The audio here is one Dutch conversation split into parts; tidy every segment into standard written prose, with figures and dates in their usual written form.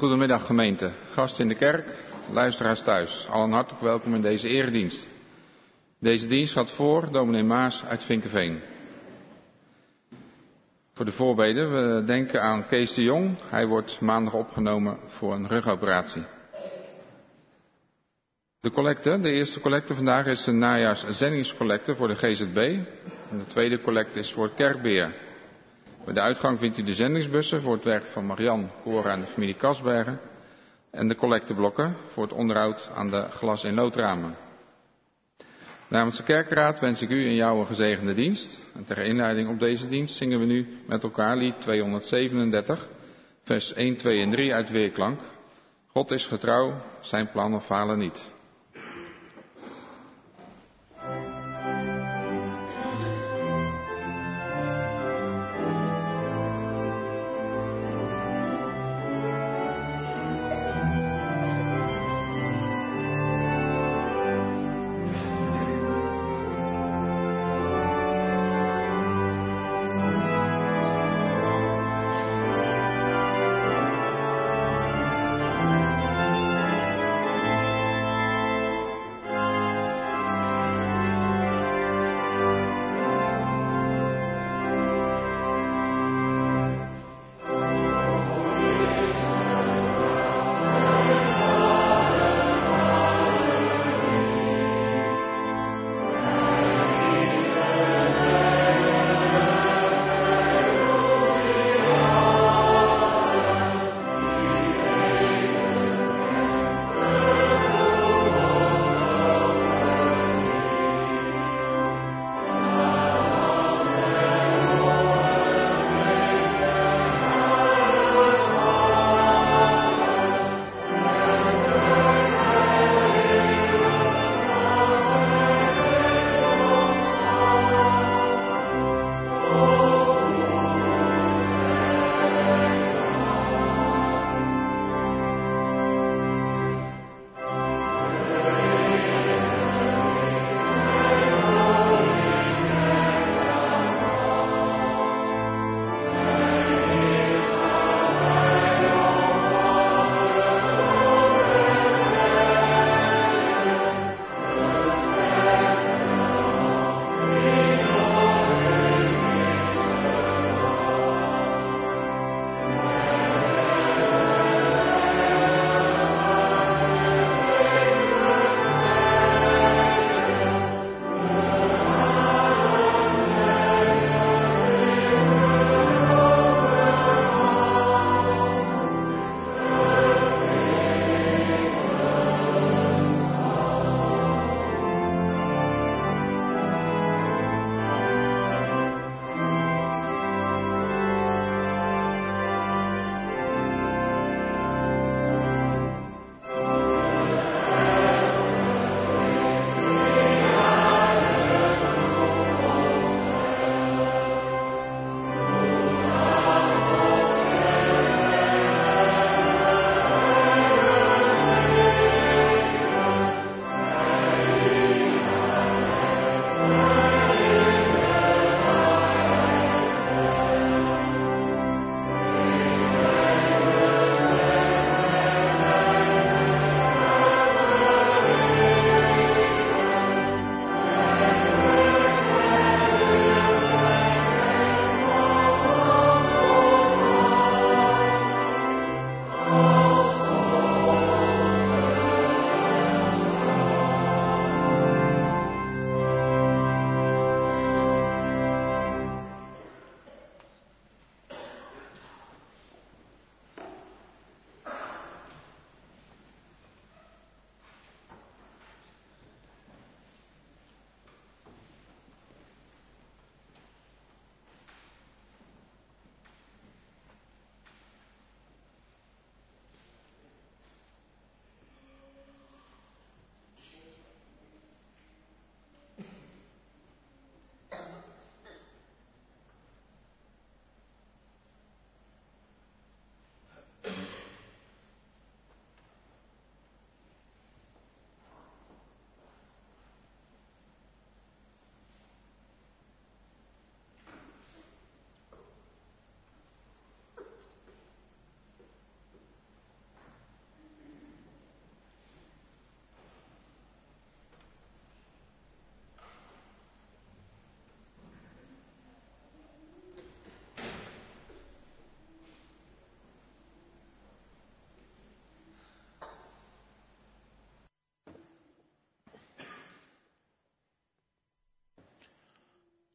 Goedemiddag gemeente, gasten in de kerk, luisteraars thuis. Allen hartelijk welkom in deze eredienst. Deze dienst gaat voor dominee Maas uit Vinkeveen. Voor de voorbeden, we denken aan Kees de Jong. Hij wordt maandag opgenomen voor een rugoperatie. De collecte, de eerste collecte vandaag is de najaarszendingscollecte voor de GZB. En de tweede collecte is voor het kerkbeheer. Bij de uitgang vindt u de zendingsbussen voor het werk van Marian, Cora en de familie Kasbergen. En de collecteblokken voor het onderhoud aan de glas- en loodramen. Namens de kerkraad wens ik u en jou een gezegende dienst. En ter inleiding op deze dienst zingen we nu met elkaar lied 237, vers 1, 2 en 3 uit Weerklank. God is getrouw, zijn plannen falen niet.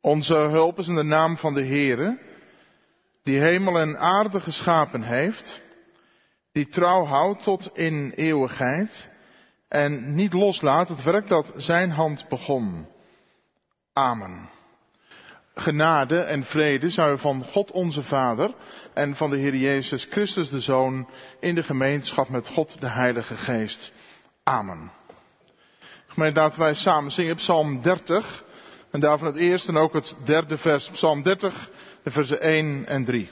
Onze hulp is in de naam van de Heere, die hemel en aarde geschapen heeft, die trouw houdt tot in eeuwigheid en niet loslaat het werk dat zijn hand begon. Amen. Genade en vrede zij van God onze Vader en van de Heer Jezus Christus de Zoon in de gemeenschap met God de Heilige Geest. Amen. Gemeente, laten wij samen zingen Psalm 30 en daarvan het eerste en ook het derde vers. Psalm 30, de versen 1 en 3.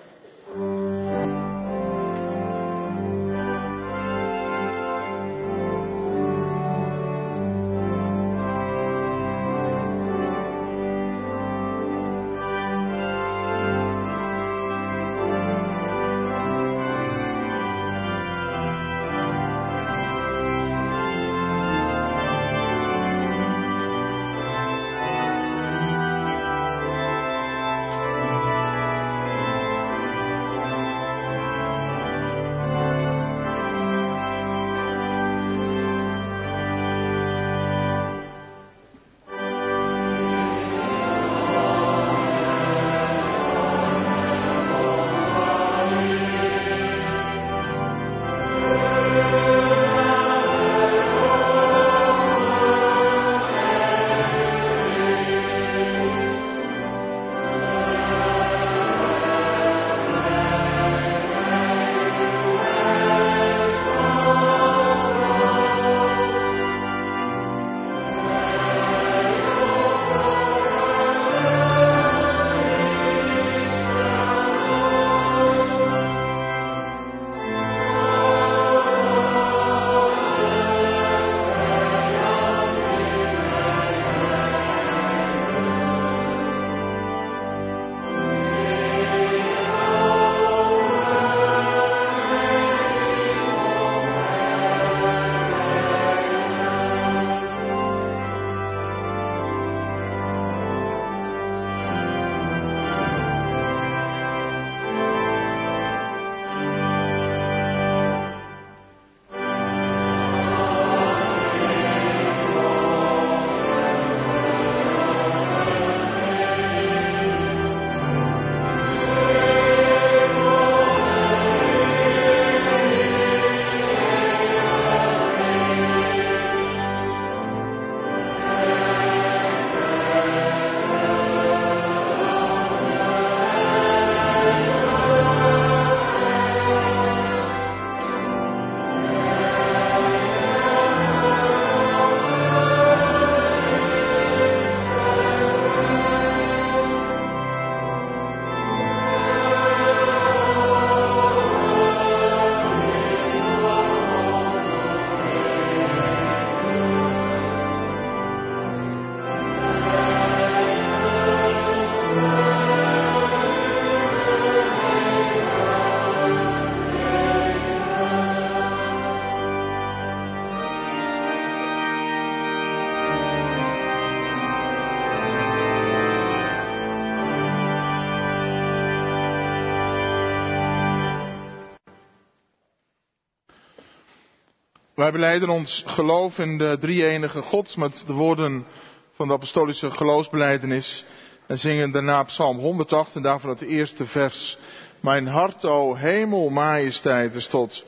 Wij belijden ons geloof in de drie-enige God met de woorden van de apostolische geloofsbelijdenis en zingen daarna Psalm 108 en daarvan het eerste vers. Mijn hart, o hemel, majesteit, is tot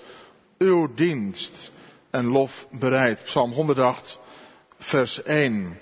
uw dienst en lof bereid. Psalm 108, vers 1.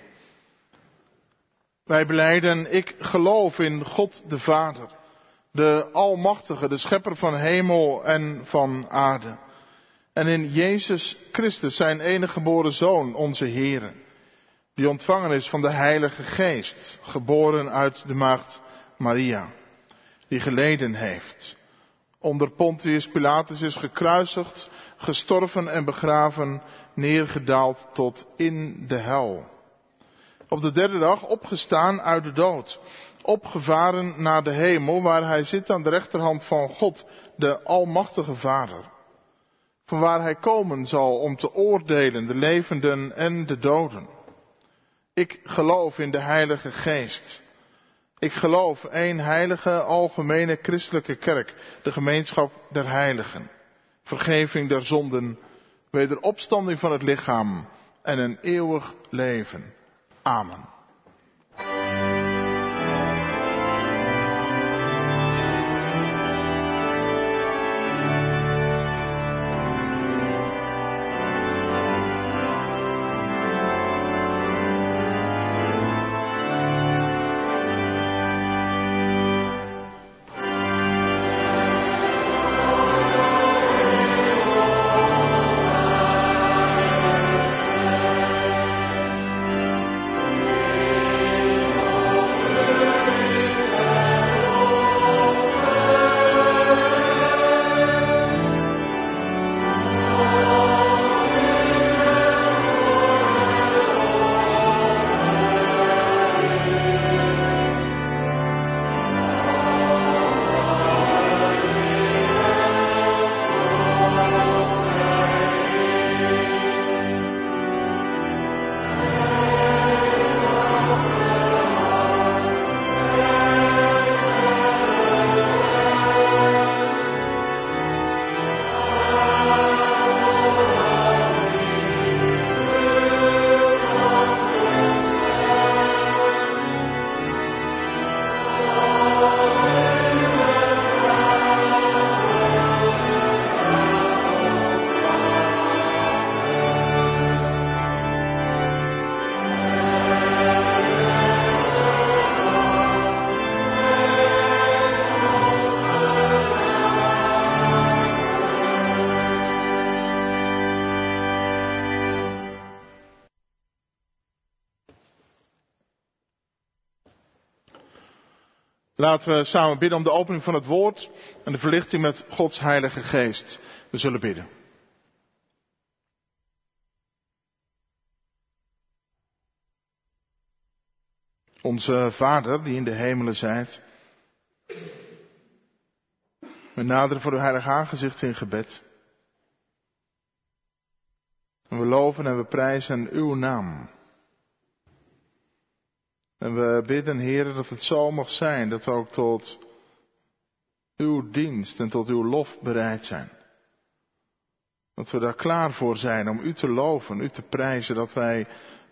Wij belijden, ik geloof in God de Vader, de Almachtige, de Schepper van hemel en van aarde. En in Jezus Christus, zijn enige geboren Zoon, onze Heere, die ontvangen is van de Heilige Geest, geboren uit de maagd Maria, die geleden heeft, onder Pontius Pilatus is gekruisigd, gestorven en begraven, neergedaald tot in de hel. Op de derde dag opgestaan uit de dood, opgevaren naar de hemel, waar hij zit aan de rechterhand van God, de Almachtige Vader. Vanwaar hij komen zal om te oordelen de levenden en de doden. Ik geloof in de Heilige Geest. Ik geloof één heilige, algemene christelijke kerk, de gemeenschap der heiligen. Vergeving der zonden, wederopstanding van het lichaam en een eeuwig leven. Amen. Laten we samen bidden om de opening van het woord en de verlichting met Gods Heilige Geest. We zullen bidden. Onze Vader, die in de hemelen zijt, we naderen voor uw heilig aangezicht in gebed. En we loven en we prijzen uw naam. En we bidden, Heere, dat het zo mag zijn, dat we ook tot uw dienst en tot uw lof bereid zijn. Dat we daar klaar voor zijn om u te loven, u te prijzen, dat wij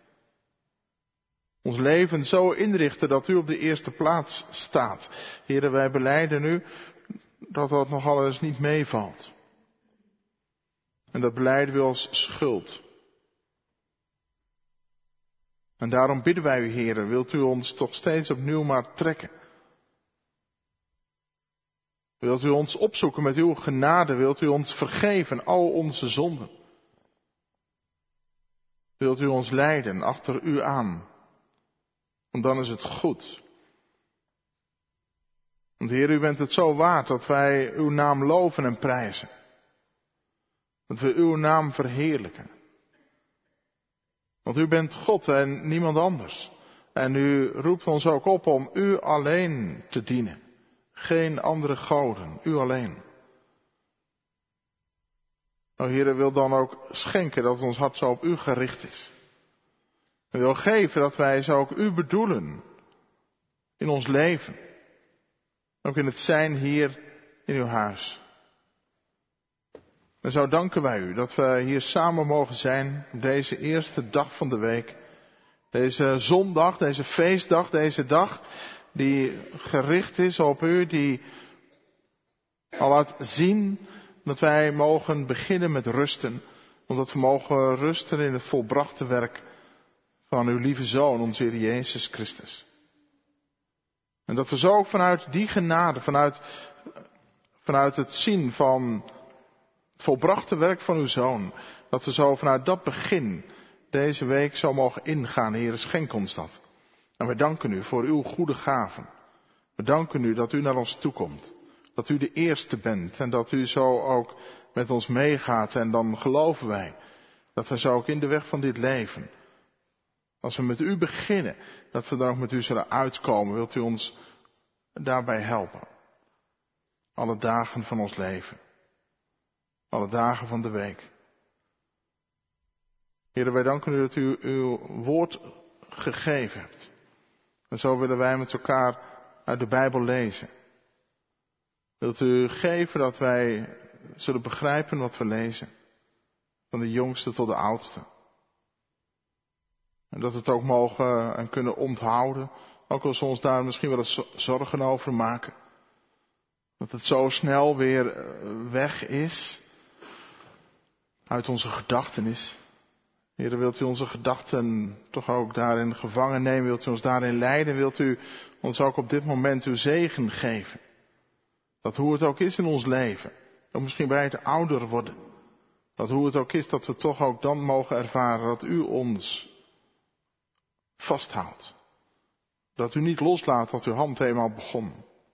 ons leven zo inrichten dat u op de eerste plaats staat. Heere, wij belijden u dat dat nogal eens niet meevalt. En dat belijden we als schuld. En daarom bidden wij u, Heere, wilt u ons toch steeds opnieuw maar trekken. Wilt u ons opzoeken met uw genade, wilt u ons vergeven al onze zonden. Wilt u ons leiden achter u aan, want dan is het goed. Want Heer, u bent het zo waard dat wij uw naam loven en prijzen. Dat we uw naam verheerlijken. Want u bent God en niemand anders. En u roept ons ook op om u alleen te dienen. Geen andere goden, u alleen. O Heer, wil dan ook schenken dat ons hart zo op u gericht is. En wil geven dat wij zo ook u bedoelen in ons leven. Ook in het zijn hier in uw huis. En zo danken wij u dat we hier samen mogen zijn op deze eerste dag van de week. Deze zondag, deze feestdag, deze dag die gericht is op u, die al laat zien dat wij mogen beginnen met rusten. Omdat we mogen rusten in het volbrachte werk van uw lieve Zoon, onze Heer Jezus Christus. En dat we zo ook vanuit die genade, vanuit het zien van het volbrachte werk van uw Zoon, dat we zo vanuit dat begin deze week zo mogen ingaan. Heer, schenk ons dat. En we danken u voor uw goede gaven. We danken u dat u naar ons toekomt. Dat u de eerste bent en dat u zo ook met ons meegaat. En dan geloven wij dat we zo ook in de weg van dit leven, als we met u beginnen, dat we dan ook met u zullen uitkomen. Wilt u ons daarbij helpen? Alle dagen van ons leven. Alle dagen van de week. Heer, wij danken u dat u uw woord gegeven hebt. En zo willen wij met elkaar uit de Bijbel lezen. Wilt u geven dat wij zullen begrijpen wat we lezen. Van de jongste tot de oudste. En dat we het ook mogen en kunnen onthouden. Ook als we ons daar misschien wel eens zorgen over maken. Dat het zo snel weer weg is. Uit onze gedachtenis. Heer, wilt u onze gedachten toch ook daarin gevangen nemen? Wilt u ons daarin leiden? Wilt u ons ook op dit moment uw zegen geven? Dat hoe het ook is in ons leven. Ook misschien bij het ouder worden. Dat hoe het ook is dat we toch ook dan mogen ervaren dat u ons vasthoudt. Dat u niet loslaat wat uw hand eenmaal begon.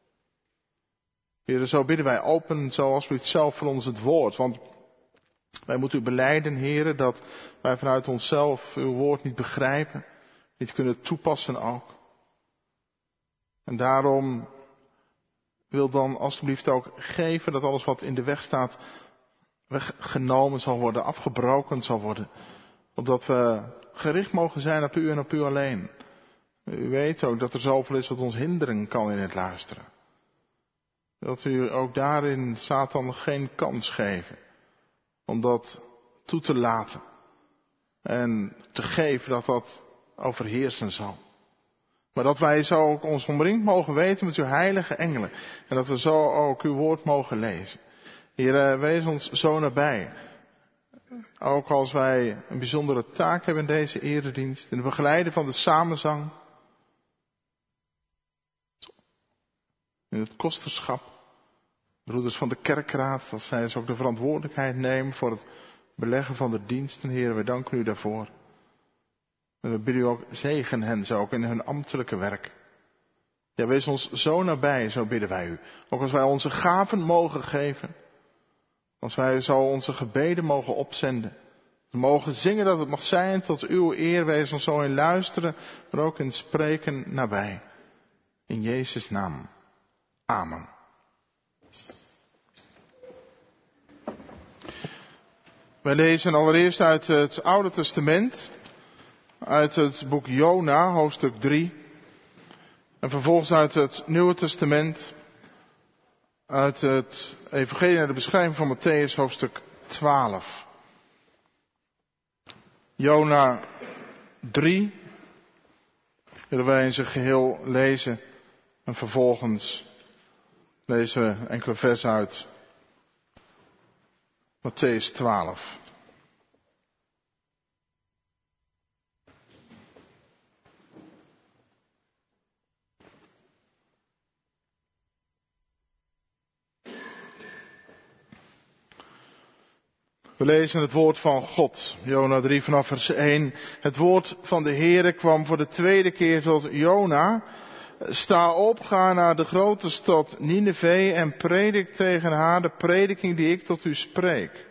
Heer, zo bidden wij open zoals u het zelf voor ons het woord. Want wij moeten u belijden, Heer, dat wij vanuit onszelf uw woord niet begrijpen. Niet kunnen toepassen ook. En daarom wil dan alstublieft ook geven dat alles wat in de weg staat weggenomen zal worden, afgebroken zal worden. Opdat we gericht mogen zijn op u en op u alleen. U weet ook dat er zoveel is wat ons hinderen kan in het luisteren. Dat u ook daarin Satan geen kans geven. Om dat toe te laten. En te geven dat dat overheersen zal. Maar dat wij zo ook ons omringd mogen weten met uw heilige engelen. En dat we zo ook uw woord mogen lezen. Heer, wees ons zo nabij. Ook als wij een bijzondere taak hebben in deze eredienst. In het begeleiden van de samenzang. In het kosterschap. Broeders van de kerkraad, dat zij dus ook de verantwoordelijkheid nemen voor het beleggen van de diensten. Heer, wij danken u daarvoor. En we bidden u ook, zegen hen zo ook in hun ambtelijke werk. Ja, wees ons zo nabij, zo bidden wij u. Ook als wij onze gaven mogen geven. Als wij zo onze gebeden mogen opzenden. We mogen zingen dat het mag zijn tot uw eer. Wees ons zo in luisteren, maar ook in spreken nabij. In Jezus' naam. Amen. Wij lezen allereerst uit het Oude Testament. Uit het boek Jona, hoofdstuk 3. En vervolgens uit het Nieuwe Testament. Uit het Evangelie naar de beschrijving van Mattheüs, hoofdstuk 12. Jona 3 willen wij in zijn geheel lezen. En vervolgens lezen we enkele versen uit Mattheüs 12. We lezen het woord van God, Jona 3 vanaf vers 1. Het woord van de Heere kwam voor de tweede keer tot Jona. Sta op, ga naar de grote stad Nineve en predik tegen haar de prediking die ik tot u spreek.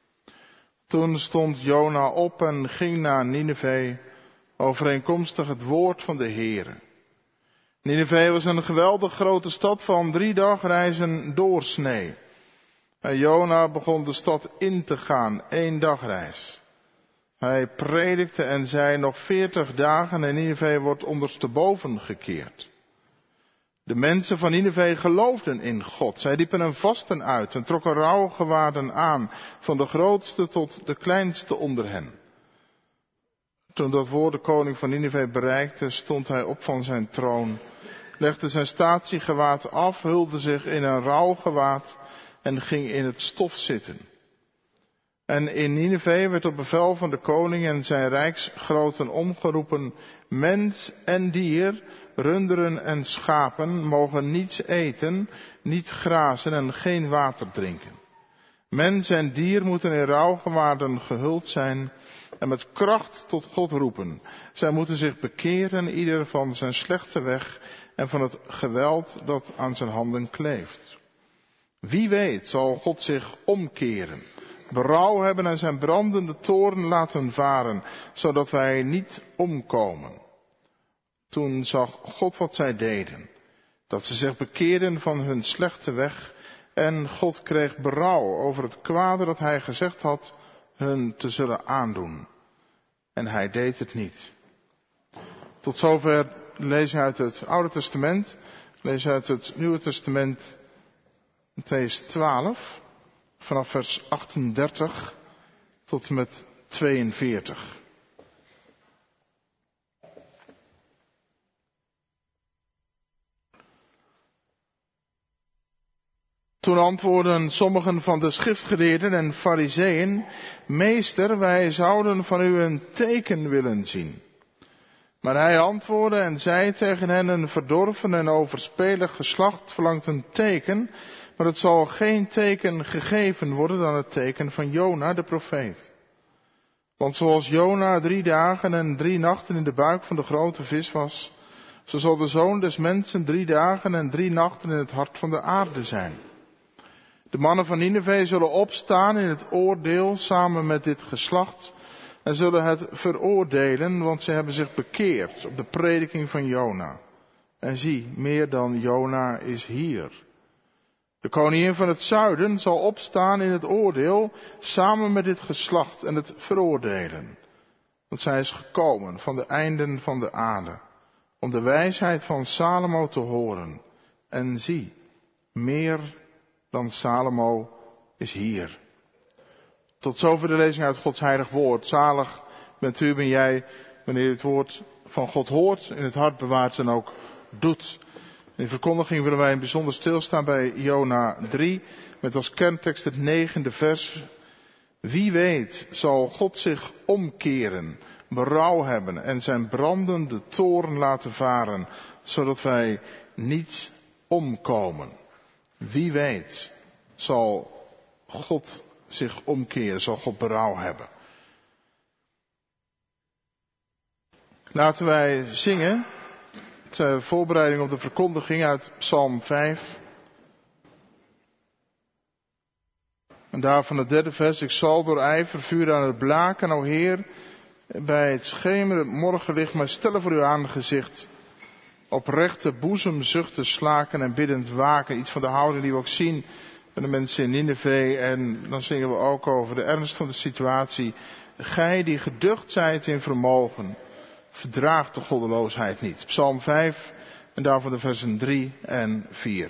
Toen stond Jona op en ging naar Nineve, overeenkomstig het woord van de Heere. Nineve was een geweldig grote stad van 3 dagreizen doorsnee. En Jona begon de stad in te gaan, 1 dagreis. Hij predikte en zei nog 40 dagen en Nineve wordt ondersteboven gekeerd. De mensen van Nineve geloofden in God. Zij liepen een vasten uit en trokken rouwgewaden aan, van de grootste tot de kleinste onder hen. Toen dat woord de koning van Nineve bereikte, stond hij op van zijn troon, legde zijn statiegewaad af, hulde zich in een rouwgewaad en ging in het stof zitten. En in Nineve werd op bevel van de koning en zijn rijksgroten omgeroepen: mens en dier, runderen en schapen mogen niets eten, niet grazen en geen water drinken. Mens en dier moeten in rouwgewaden gehuld zijn en met kracht tot God roepen. Zij moeten zich bekeren, ieder van zijn slechte weg en van het geweld dat aan zijn handen kleeft. Wie weet zal God zich omkeren, berouw hebben en zijn brandende toorn laten varen, zodat wij niet omkomen. Toen zag God wat zij deden, dat ze zich bekeerden van hun slechte weg en God kreeg berouw over het kwade dat hij gezegd had hun te zullen aandoen. En hij deed het niet. Tot zover lezen uit het Oude Testament, lezen uit het Nieuwe Testament. Mattheüs 12, vanaf vers 38 tot en met 42. Toen antwoordden sommigen van de schriftgeleerden en farizeeën: Meester, wij zouden van u een teken willen zien. Maar hij antwoordde en zei tegen hen: een verdorven en overspelig geslacht verlangt een teken, maar het zal geen teken gegeven worden dan het teken van Jona de profeet. Want zoals Jona 3 dagen en 3 nachten in de buik van de grote vis was, zo zal de Zoon des Mensen 3 dagen en 3 nachten in het hart van de aarde zijn. De mannen van Nineve zullen opstaan in het oordeel samen met dit geslacht en zullen het veroordelen, want ze hebben zich bekeerd op de prediking van Jona. En zie, meer dan Jona is hier. De koningin van het zuiden zal opstaan in het oordeel samen met dit geslacht en het veroordelen. Want zij is gekomen van de einden van de aarde, om de wijsheid van Salomo te horen. En zie, meer dan Salomo is hier. Tot zover de lezing uit Gods heilig woord. Zalig bent u, ben jij, wanneer u het woord van God hoort, in het hart bewaart en ook doet. In de verkondiging willen wij bijzonder stilstaan bij Jona 3, met als kerntekst het 9e vers. Wie weet zal God zich omkeren, berouw hebben en zijn brandende toorn laten varen, zodat wij niet omkomen. Wie weet zal God zich omkeren, zal God berouw hebben. Laten wij zingen Ter voorbereiding op de verkondiging uit Psalm 5. En daarvan het derde vers. Ik zal door ijver vuren aan het blaken, o Heer, bij het schemerend morgenlicht mij stellen voor uw aangezicht. Oprechte boezem zuchten, slaken en biddend waken. Iets van de houding die we ook zien van de mensen in Nineve. En dan zingen we ook over de ernst van de situatie. Gij die geducht zijt in vermogen, verdraagt de goddeloosheid niet. Psalm 5 en daarvan de versen 3 en 4.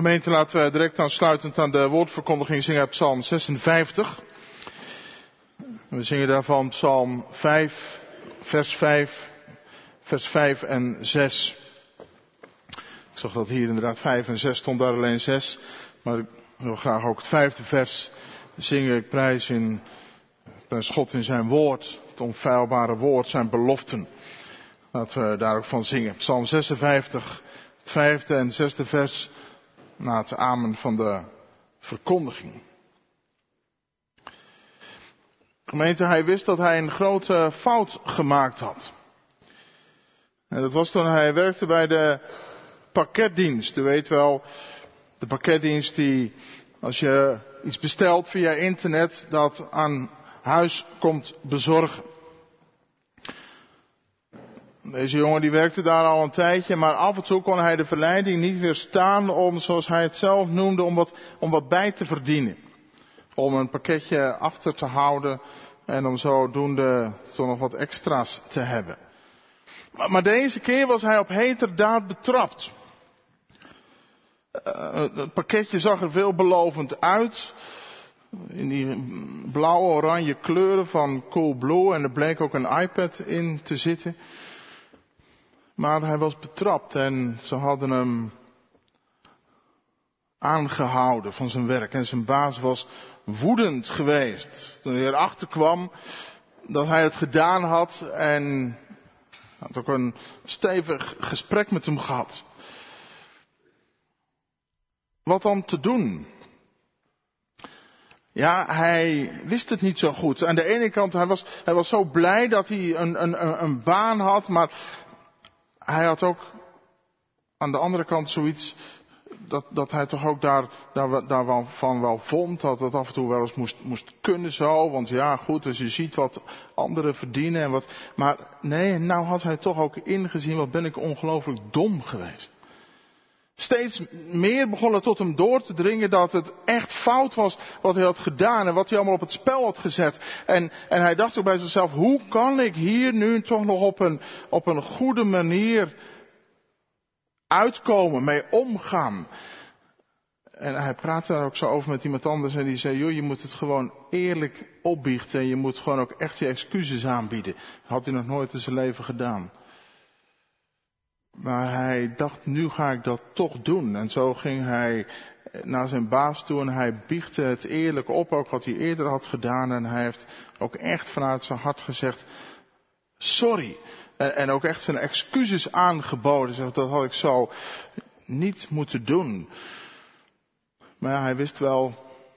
Gemeente, laten we direct aansluitend aan de woordverkondiging zingen uit Psalm 56. We zingen daarvan Psalm 5, vers 5 en 6. Ik zag dat hier inderdaad 5 en 6 stond, daar alleen 6. Maar ik wil graag ook het 5e vers zingen. Ik prijs God in zijn woord, het onfeilbare woord, zijn beloften. Laten we daar ook van zingen. Psalm 56, het 5e en 6e vers na het amen van de verkondiging. Gemeente, hij wist dat hij een grote fout gemaakt had. En dat was toen hij werkte bij de pakketdienst. U weet wel, de pakketdienst die, als je iets bestelt via internet, dat aan huis komt bezorgen. Deze jongen die werkte daar al een tijdje, maar af en toe kon hij de verleiding niet weerstaan om, zoals hij het zelf noemde, om wat bij te verdienen. Om een pakketje achter te houden en om zodoende toch nog wat extra's te hebben. Maar deze keer was hij op heterdaad betrapt. Het pakketje zag er veelbelovend uit. In die blauwe-oranje kleuren van Coolblue. En er bleek ook een iPad in te zitten. Maar hij was betrapt en ze hadden hem aangehouden van zijn werk. En zijn baas was woedend geweest toen hij erachter kwam dat hij het gedaan had. En had ook een stevig gesprek met hem gehad. Wat dan te doen? Ja, hij wist het niet zo goed. Aan de ene kant, hij was zo blij dat hij een baan had, maar hij had ook aan de andere kant zoiets dat hij toch ook daarvan wel vond dat het af en toe wel eens moest kunnen zo. Want ja, goed, als je ziet wat anderen verdienen en wat. Maar nee, nou had hij toch ook ingezien, wat ben ik ongelooflijk dom geweest. Steeds meer begon het tot hem door te dringen dat het echt fout was wat hij had gedaan en wat hij allemaal op het spel had gezet. En hij dacht ook bij zichzelf, hoe kan ik hier nu toch nog op een goede manier uitkomen, mee omgaan? En hij praatte daar ook zo over met iemand anders en die zei, joh, je moet het gewoon eerlijk opbiechten en je moet gewoon ook echt je excuses aanbieden. Dat had hij nog nooit in zijn leven gedaan. Maar hij dacht, nu ga ik dat toch doen. En zo ging hij naar zijn baas toe en hij biechtte het eerlijk op, ook wat hij eerder had gedaan. En hij heeft ook echt vanuit zijn hart gezegd, sorry. En ook echt zijn excuses aangeboden. Zegt, dat had ik zo niet moeten doen. Maar ja, hij wist wel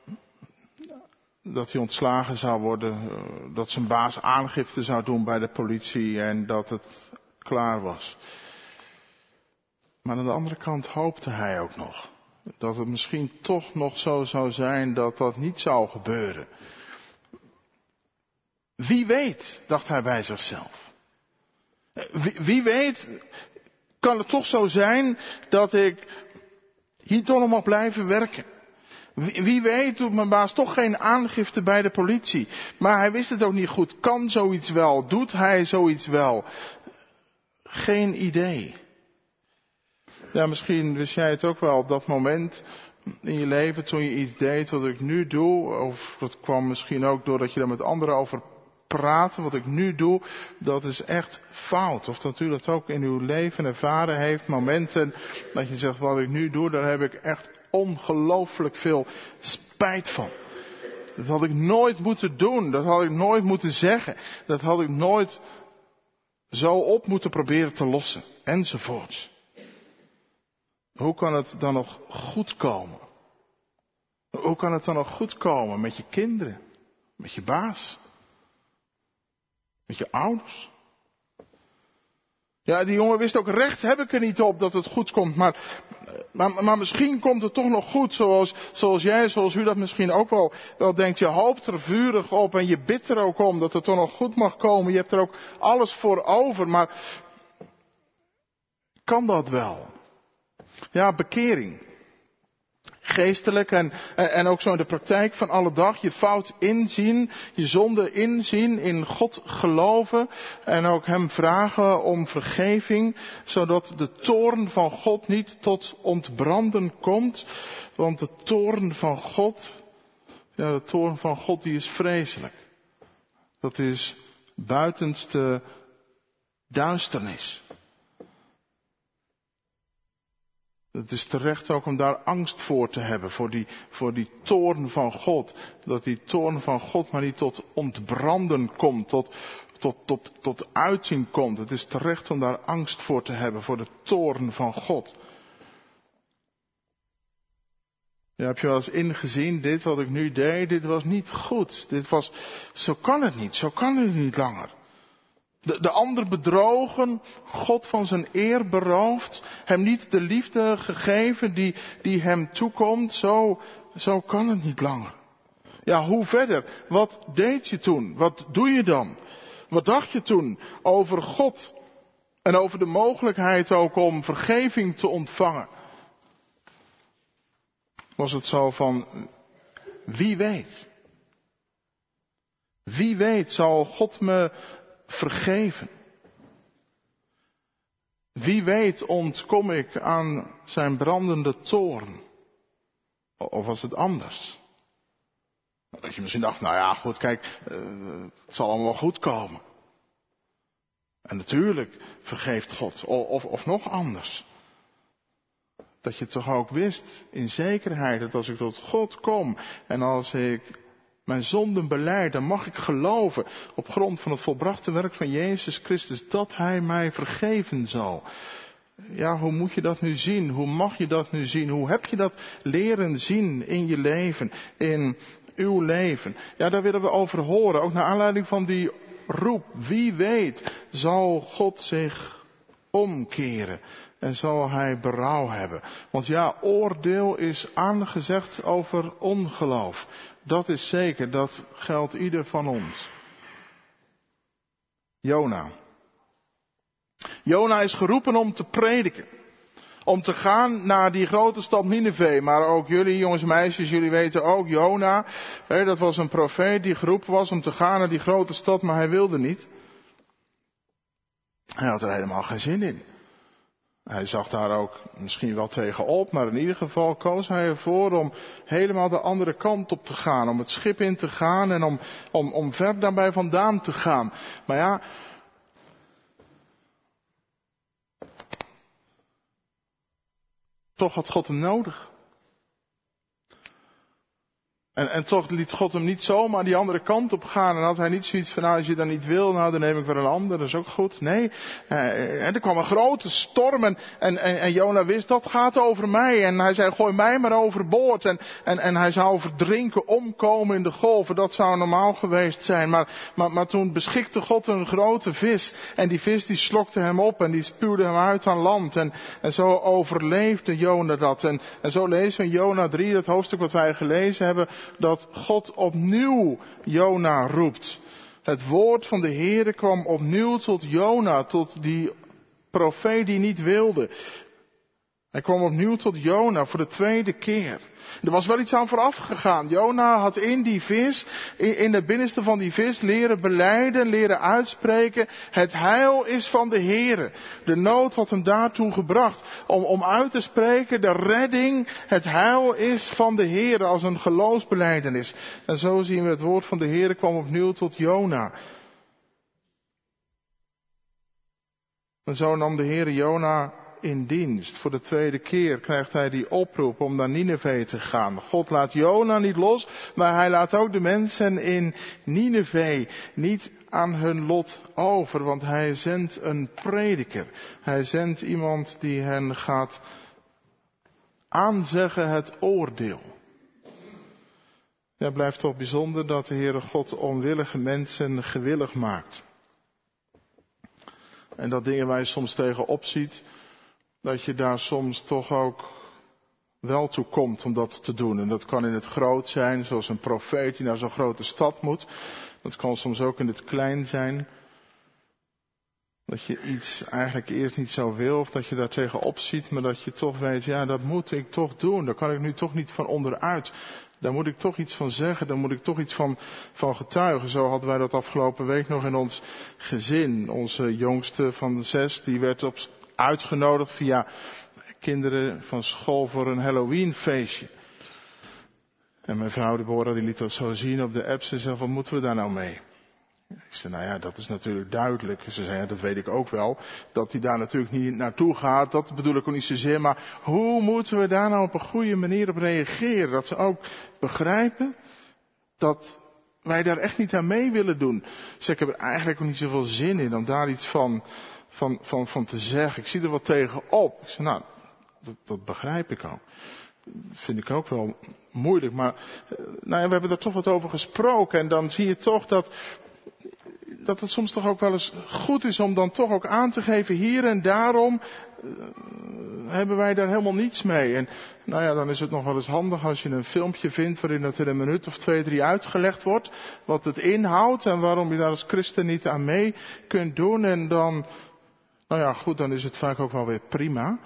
dat hij ontslagen zou worden. Dat zijn baas aangifte zou doen bij de politie en dat het klaar was. Maar aan de andere kant hoopte hij ook nog. Dat het misschien toch nog zo zou zijn dat dat niet zou gebeuren. Wie weet, dacht hij bij zichzelf. Wie weet, kan het toch zo zijn dat ik hier toch nog mag blijven werken. Wie weet doet mijn baas toch geen aangifte bij de politie. Maar hij wist het ook niet goed. Kan zoiets wel? Doet hij zoiets wel? Geen idee. Ja, misschien wist jij het ook wel op dat moment in je leven toen je iets deed wat ik nu doe. Of dat kwam misschien ook doordat je daar met anderen over praatte. Wat ik nu doe, dat is echt fout. Of dat u dat ook in uw leven ervaren heeft. Momenten dat je zegt, wat ik nu doe, daar heb ik echt ongelooflijk veel spijt van. Dat had ik nooit moeten doen. Dat had ik nooit moeten zeggen. Dat had ik nooit zo op moeten proberen te lossen. Enzovoorts. Hoe kan het dan nog goed komen? Hoe kan het dan nog goed komen met je kinderen? Met je baas? Met je ouders? Ja, die jongen wist ook, recht heb ik er niet op dat het goed komt. Maar misschien komt het toch nog goed, zoals jij, zoals u dat misschien ook wel denkt. Je hoopt er vurig op en je bidt er ook om dat het toch nog goed mag komen. Je hebt er ook alles voor over, maar kan dat wel? Ja, bekering. geestelijk en ook zo in de praktijk van alle dag. Je fout inzien, je zonde inzien, in God geloven en ook hem vragen om vergeving, zodat de toorn van God niet tot ontbranden komt. Want de toorn van God, ja, de toorn van God die is vreselijk. Dat is buitenste duisternis. Het is terecht ook om daar angst voor te hebben, voor die toorn van God. Dat die toorn van God maar niet tot ontbranden komt, tot uiting komt. Het is terecht om daar angst voor te hebben, voor de toorn van God. Ja, heb je wel eens ingezien, dit wat ik nu deed, dit was niet goed. Zo kan het niet langer. De ander bedrogen, God van zijn eer beroofd, hem niet de liefde gegeven die hem toekomt, zo kan het niet langer. Ja, hoe verder? Wat deed je toen? Wat doe je dan? Wat dacht je toen over God? En over de mogelijkheid ook om vergeving te ontvangen? Was het zo van, wie weet? Wie weet zal God me vergeven? Wie weet ontkom ik aan zijn brandende toorn? Of was het anders? Dat je misschien dacht, nou ja, goed, kijk, het zal allemaal wel goed komen. En natuurlijk vergeeft God. Of nog anders. Dat je toch ook wist, in zekerheid, dat als ik tot God kom en als ik mijn zonden belijd, dan mag ik geloven op grond van het volbrachte werk van Jezus Christus dat Hij mij vergeven zal. Ja, hoe moet je dat nu zien? Hoe mag je dat nu zien? Hoe heb je dat leren zien in je leven, in uw leven? Ja, daar willen we over horen, ook naar aanleiding van die roep. Wie weet zal God zich omkeren en zal Hij berouw hebben. Want ja, oordeel is aangezegd over ongeloof. Dat is zeker, dat geldt ieder van ons. Jona. Jona is geroepen om te prediken. Om te gaan naar die grote stad Nineve. Maar ook jullie jongens en meisjes, jullie weten ook, Jona, dat was een profeet die geroepen was om te gaan naar die grote stad, maar hij wilde niet. Hij had er helemaal geen zin in. Hij zag daar ook misschien wel tegenop, maar in ieder geval koos hij ervoor om helemaal de andere kant op te gaan. Om het schip in te gaan en om ver daarbij vandaan te gaan. Maar ja, toch had God hem nodig. En toch liet God hem niet zomaar die andere kant op gaan. En had hij niet zoiets van, nou, als je dat niet wil, nou, dan neem ik weer een ander. Dat is ook goed. Nee. En er kwam een grote storm. En Jona wist, dat gaat over mij. En hij zei, gooi mij maar overboord. En hij zou verdrinken, omkomen in de golven. Dat zou normaal geweest zijn. Maar toen beschikte God een grote vis. En die vis die slokte hem op. En die spuwde hem uit aan land. En zo overleefde Jona dat. En zo lezen we in Jona 3, dat hoofdstuk wat wij gelezen hebben, dat God opnieuw Jona roept. Het woord van de Heere kwam opnieuw tot Jona, tot die profeet die niet wilde. Hij kwam opnieuw tot Jona voor de tweede keer. Er was wel iets aan vooraf gegaan. Jona had in die vis, in het binnenste van die vis, leren belijden, leren uitspreken. Het heil is van de Heere. De nood had hem daartoe gebracht om uit te spreken, de redding, het heil is van de Heere als een geloofsbelijdenis. En zo zien we het woord van de Heere kwam opnieuw tot Jona. En zo nam de Heere Jona in dienst. Voor de tweede keer krijgt hij die oproep om naar Nineve te gaan. God laat Jona niet los, maar hij laat ook de mensen in Nineve niet aan hun lot over, want hij zendt een prediker. Hij zendt iemand die hen gaat aanzeggen het oordeel. Ja, het blijft toch bijzonder dat de Heere God onwillige mensen gewillig maakt. En dat dingen waar je soms tegenop ziet, dat je daar soms toch ook wel toe komt om dat te doen. En dat kan in het groot zijn, zoals een profeet die naar zo'n grote stad moet. Dat kan soms ook in het klein zijn. Dat je iets eigenlijk eerst niet zo wil, of dat je daar tegenop ziet, maar dat je toch weet, ja, dat moet ik toch doen. Daar kan ik nu toch niet van onderuit. Daar moet ik toch iets van zeggen, daar moet ik toch iets van getuigen. Zo hadden wij dat afgelopen week nog in ons gezin. Onze jongste van 6, die werd uitgenodigd via kinderen van school voor een Halloweenfeestje. En mijn vrouw Deborah, die liet dat zo zien op de app. Ze zei, wat moeten we daar nou mee? Ik zei, nou ja, dat is natuurlijk duidelijk. Ze zei, ja, dat weet ik ook wel. Dat hij daar natuurlijk niet naartoe gaat, dat bedoel ik ook niet zozeer. Maar hoe moeten we daar nou op een goede manier op reageren? Dat ze ook begrijpen dat wij daar echt niet aan mee willen doen. Dus ik heb er eigenlijk ook niet zoveel zin in om daar iets van te zeggen. Ik zie er wat tegenop. Ik zei, nou, dat begrijp ik ook. Dat vind ik ook wel moeilijk. Maar nou ja, we hebben er toch wat over gesproken. En dan zie je toch dat het soms toch ook wel eens goed is om dan toch ook aan te geven, hier en daarom hebben wij daar helemaal niets mee. En nou ja, dan is het nog wel eens handig als je een filmpje vindt waarin het in een minuut of 2, 3 uitgelegd wordt, wat het inhoudt en waarom je daar als christen niet aan mee kunt doen. En dan, nou ja, goed, dan is het vaak ook wel weer prima.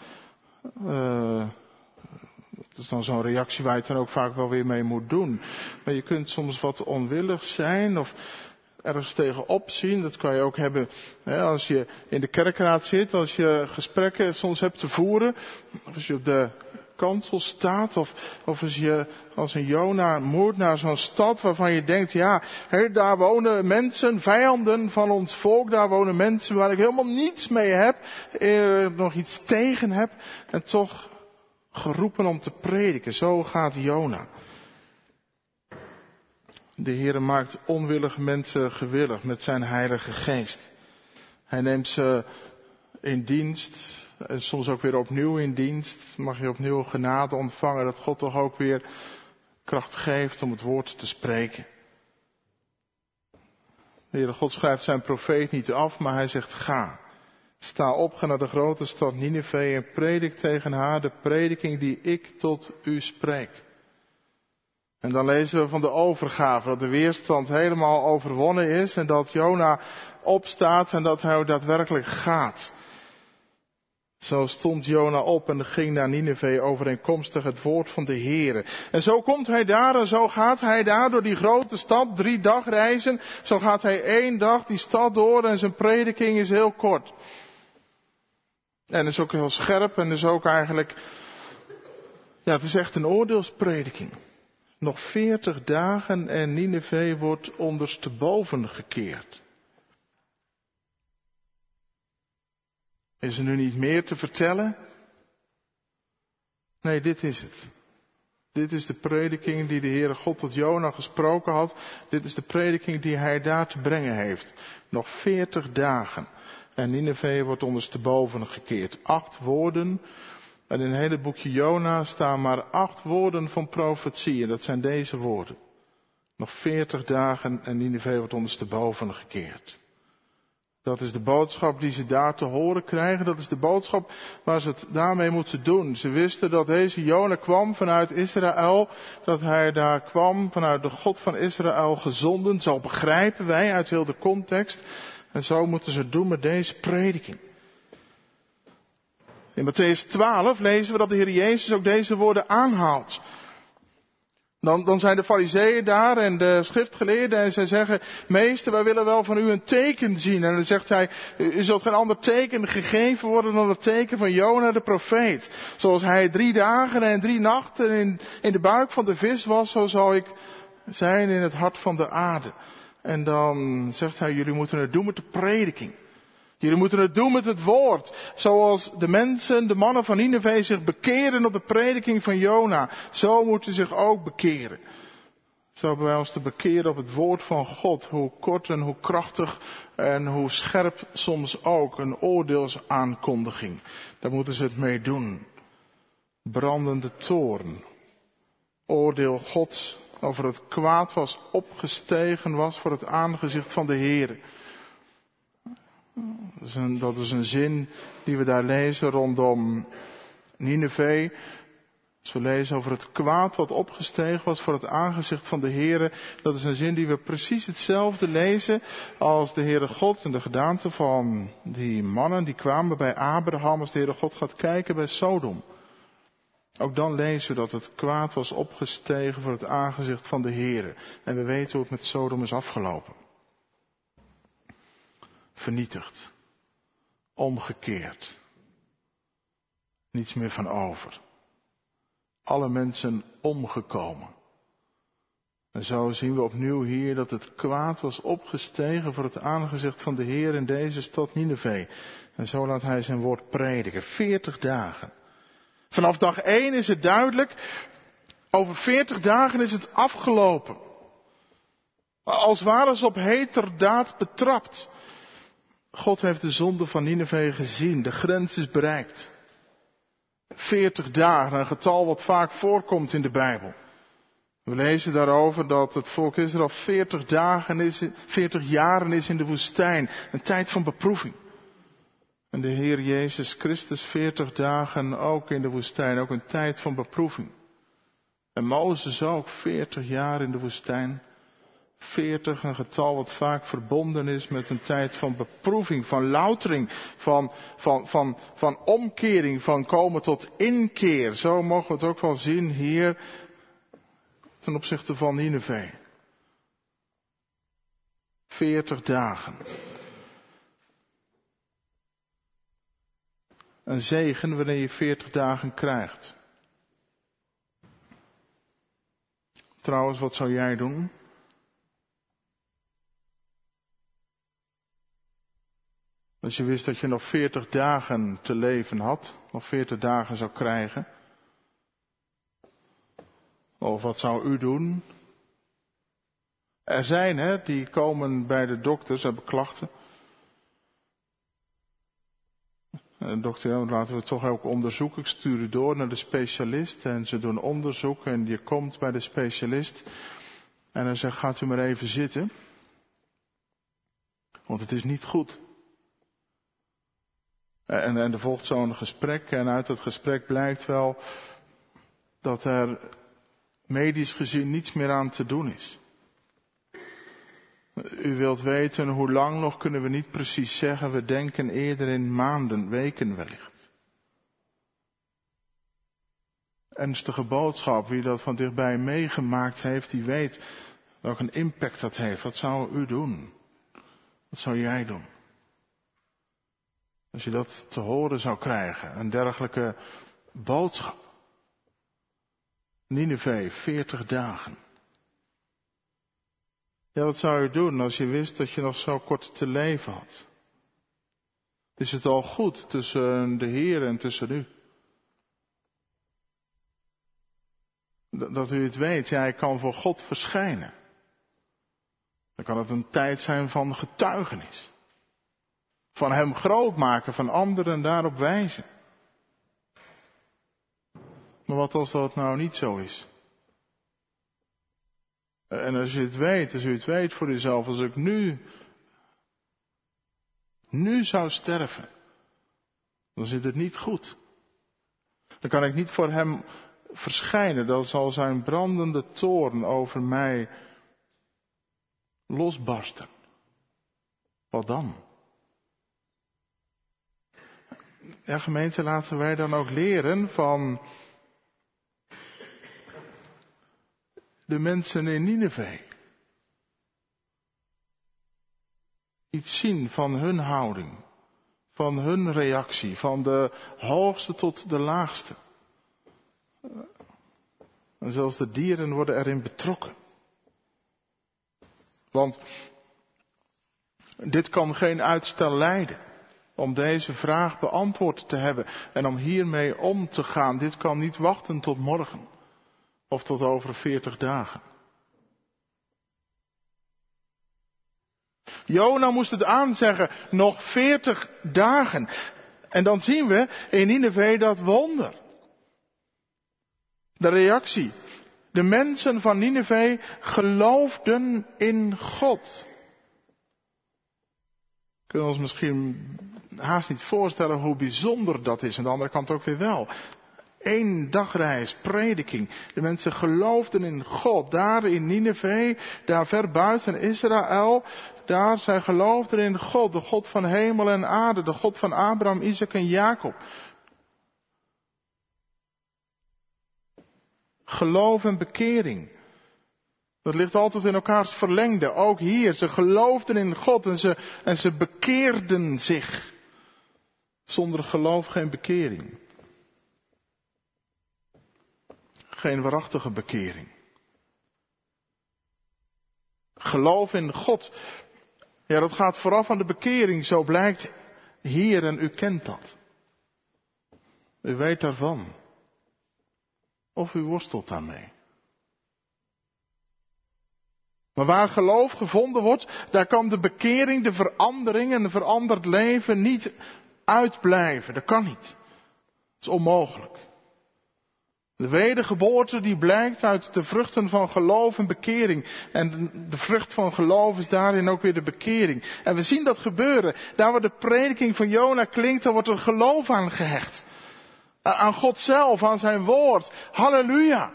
Dat is dan zo'n reactie waar je het dan ook vaak wel weer mee moet doen. Maar je kunt soms wat onwillig zijn of ergens tegenop zien. Dat kan je ook hebben als je in de kerkraad zit, als je gesprekken soms hebt te voeren. Of als je op de kansel staat. Of als je als een Jona moet naar zo'n stad waarvan je denkt, ja, daar wonen mensen, vijanden van ons volk. Daar wonen mensen waar ik helemaal niets mee heb. Nog iets tegen heb. En toch geroepen om te prediken. Zo gaat Jona. De Heere maakt onwillige mensen gewillig met zijn Heilige Geest. Hij neemt ze in dienst en soms ook weer opnieuw in dienst. Mag je opnieuw genade ontvangen dat God toch ook weer kracht geeft om het woord te spreken. De Heere God schrijft zijn profeet niet af, maar hij zegt ga. Sta op, ga naar de grote stad Nineve en predik tegen haar de prediking die ik tot u spreek. En dan lezen we van de overgave, dat de weerstand helemaal overwonnen is en dat Jona opstaat en dat hij ook daadwerkelijk gaat. Zo stond Jona op en ging naar Nineve overeenkomstig het woord van de Heere. En zo komt hij daar en zo gaat hij daar door die grote stad, 3 dagreizen. Zo gaat hij 1 dag die stad door en zijn prediking is heel kort. En is ook heel scherp en is ook eigenlijk, ja, het is echt een oordeelsprediking. Nog 40 dagen en Nineve wordt ondersteboven gekeerd. Is er nu niet meer te vertellen? Nee, dit is het. Dit is de prediking die de Heere God tot Jona gesproken had. Dit is de prediking die hij daar te brengen heeft. Nog 40 dagen. En Nineve wordt ondersteboven gekeerd. 8 woorden. En in het hele boekje Jona staan maar 8 woorden van profetie. En dat zijn deze woorden. Nog 40 dagen en Nineve wordt ondersteboven gekeerd. Dat is de boodschap die ze daar te horen krijgen. Dat is de boodschap waar ze het daarmee moeten doen. Ze wisten dat deze Jona kwam vanuit Israël. Dat hij daar kwam vanuit de God van Israël gezonden. Zo begrijpen wij uit heel de context. En zo moeten ze het doen met deze prediking. In Mattheüs 12 lezen we dat de Heer Jezus ook deze woorden aanhaalt. Dan zijn de Farizeeën daar en de schriftgeleerden en zij zeggen, meester, wij willen wel van u een teken zien. En dan zegt hij, u zult geen ander teken gegeven worden dan het teken van Jona de profeet. Zoals hij 3 dagen en 3 nachten in de buik van de vis was, zo zal ik zijn in het hart van de aarde. En dan zegt hij, jullie moeten het doen met de prediking. Jullie moeten het doen met het woord. Zoals de mensen, de mannen van Nineve zich bekeren op de prediking van Jona. Zo moeten ze zich ook bekeren. Zo hebben wij ons te bekeren op het woord van God. Hoe kort en hoe krachtig en hoe scherp soms ook. Een oordeelsaankondiging. Daar moeten ze het mee doen. Brandende toorn. Oordeel Gods over het kwaad was opgestegen was voor het aangezicht van de Heer. Dat is een zin die we daar lezen rondom Nineve. Als we lezen over het kwaad wat opgestegen was voor het aangezicht van de Heere, dat is een zin die we precies hetzelfde lezen als de Heere God in de gedaante van die mannen die kwamen bij Abraham als de Heere God gaat kijken bij Sodom. Ook dan lezen we dat het kwaad was opgestegen voor het aangezicht van de Heere. En we weten hoe het met Sodom is afgelopen. Vernietigd. Omgekeerd. Niets meer van over. Alle mensen omgekomen. En zo zien we opnieuw hier dat het kwaad was opgestegen voor het aangezicht van de Heer in deze stad Nineve. En zo laat hij zijn woord prediken. 40 dagen. Vanaf dag 1 is het duidelijk. Over 40 dagen is het afgelopen. Als waren ze op heterdaad betrapt. God heeft de zonde van Nineve gezien. De grens is bereikt. 40 dagen, een getal wat vaak voorkomt in de Bijbel. We lezen daarover dat het volk Israël 40 jaren is in de woestijn. Een tijd van beproeving. En de Heer Jezus Christus 40 dagen ook in de woestijn. Ook een tijd van beproeving. En Mozes ook 40 jaar in de woestijn. 40, een getal wat vaak verbonden is met een tijd van beproeving, van loutering, van omkering, van komen tot inkeer. Zo mogen we het ook wel zien hier ten opzichte van Nineve. 40 dagen. Een zegen wanneer je 40 dagen krijgt. Trouwens, wat zou jij doen? Als je wist dat je nog 40 dagen te leven had, nog 40 dagen zou krijgen. Of wat zou u doen? Er zijn, die komen bij de dokters, hebben klachten. En dokter, laten we het toch ook onderzoeken. Ik stuur u door naar de specialist en ze doen onderzoek en je komt bij de specialist. En dan zegt, gaat u maar even zitten. Want het is niet goed. En er volgt zo'n gesprek en uit dat gesprek blijkt wel dat er medisch gezien niets meer aan te doen is. U wilt weten hoe lang nog, kunnen we niet precies zeggen. We denken eerder in maanden, weken wellicht. Ernstige boodschap, wie dat van dichtbij meegemaakt heeft, die weet welke impact dat heeft. Wat zou u doen? Wat zou jij doen? Als je dat te horen zou krijgen, een dergelijke boodschap. Nineve, 40 dagen. Ja, wat zou je doen als je wist dat je nog zo kort te leven had? Is het al goed tussen de Heer en tussen u? Dat u het weet, hij kan voor God verschijnen. Dan kan het een tijd zijn van getuigenis. Van hem groot maken, van anderen daarop wijzen. Maar wat als dat nou niet zo is? En als u het weet voor uzelf, als ik nu zou sterven, dan zit het niet goed. Dan kan ik niet voor hem verschijnen, dan zal zijn brandende toorn over mij losbarsten. Wat dan? Ja, gemeente, laten wij dan ook leren van de mensen in Nineve. Iets zien van hun houding, van hun reactie, van de hoogste tot de laagste. En zelfs de dieren worden erin betrokken. Want dit kan geen uitstel lijden. Om deze vraag beantwoord te hebben en om hiermee om te gaan. Dit kan niet wachten tot morgen. Of tot over 40 dagen. Jona moest het aanzeggen, nog 40 dagen. En dan zien we in Nineve dat wonder. De reactie. De mensen van Nineve geloofden in God. We kunnen ons misschien haast niet voorstellen hoe bijzonder dat is. Aan de andere kant ook weer wel. 1 dagreis, prediking. De mensen geloofden in God. Daar in Nineve, daar ver buiten Israël. Daar zij geloofden in God. De God van hemel en aarde. De God van Abraham, Isaac en Jacob. Geloof en bekering. Dat ligt altijd in elkaars verlengde. Ook hier, ze geloofden in God en ze bekeerden zich. Zonder geloof geen bekering. Geen waarachtige bekering. Geloof in God. Ja, dat gaat vooraf aan de bekering. Zo blijkt hier en u kent dat. U weet daarvan. Of u worstelt daarmee. Maar waar geloof gevonden wordt, daar kan de bekering, de verandering en een veranderd leven niet uitblijven. Dat kan niet. Dat is onmogelijk. De wedergeboorte die blijkt uit de vruchten van geloof en bekering. En de vrucht van geloof is daarin ook weer de bekering. En we zien dat gebeuren. Daar waar de prediking van Jona klinkt, daar wordt er geloof aan gehecht. Aan God zelf, aan zijn woord. Halleluja.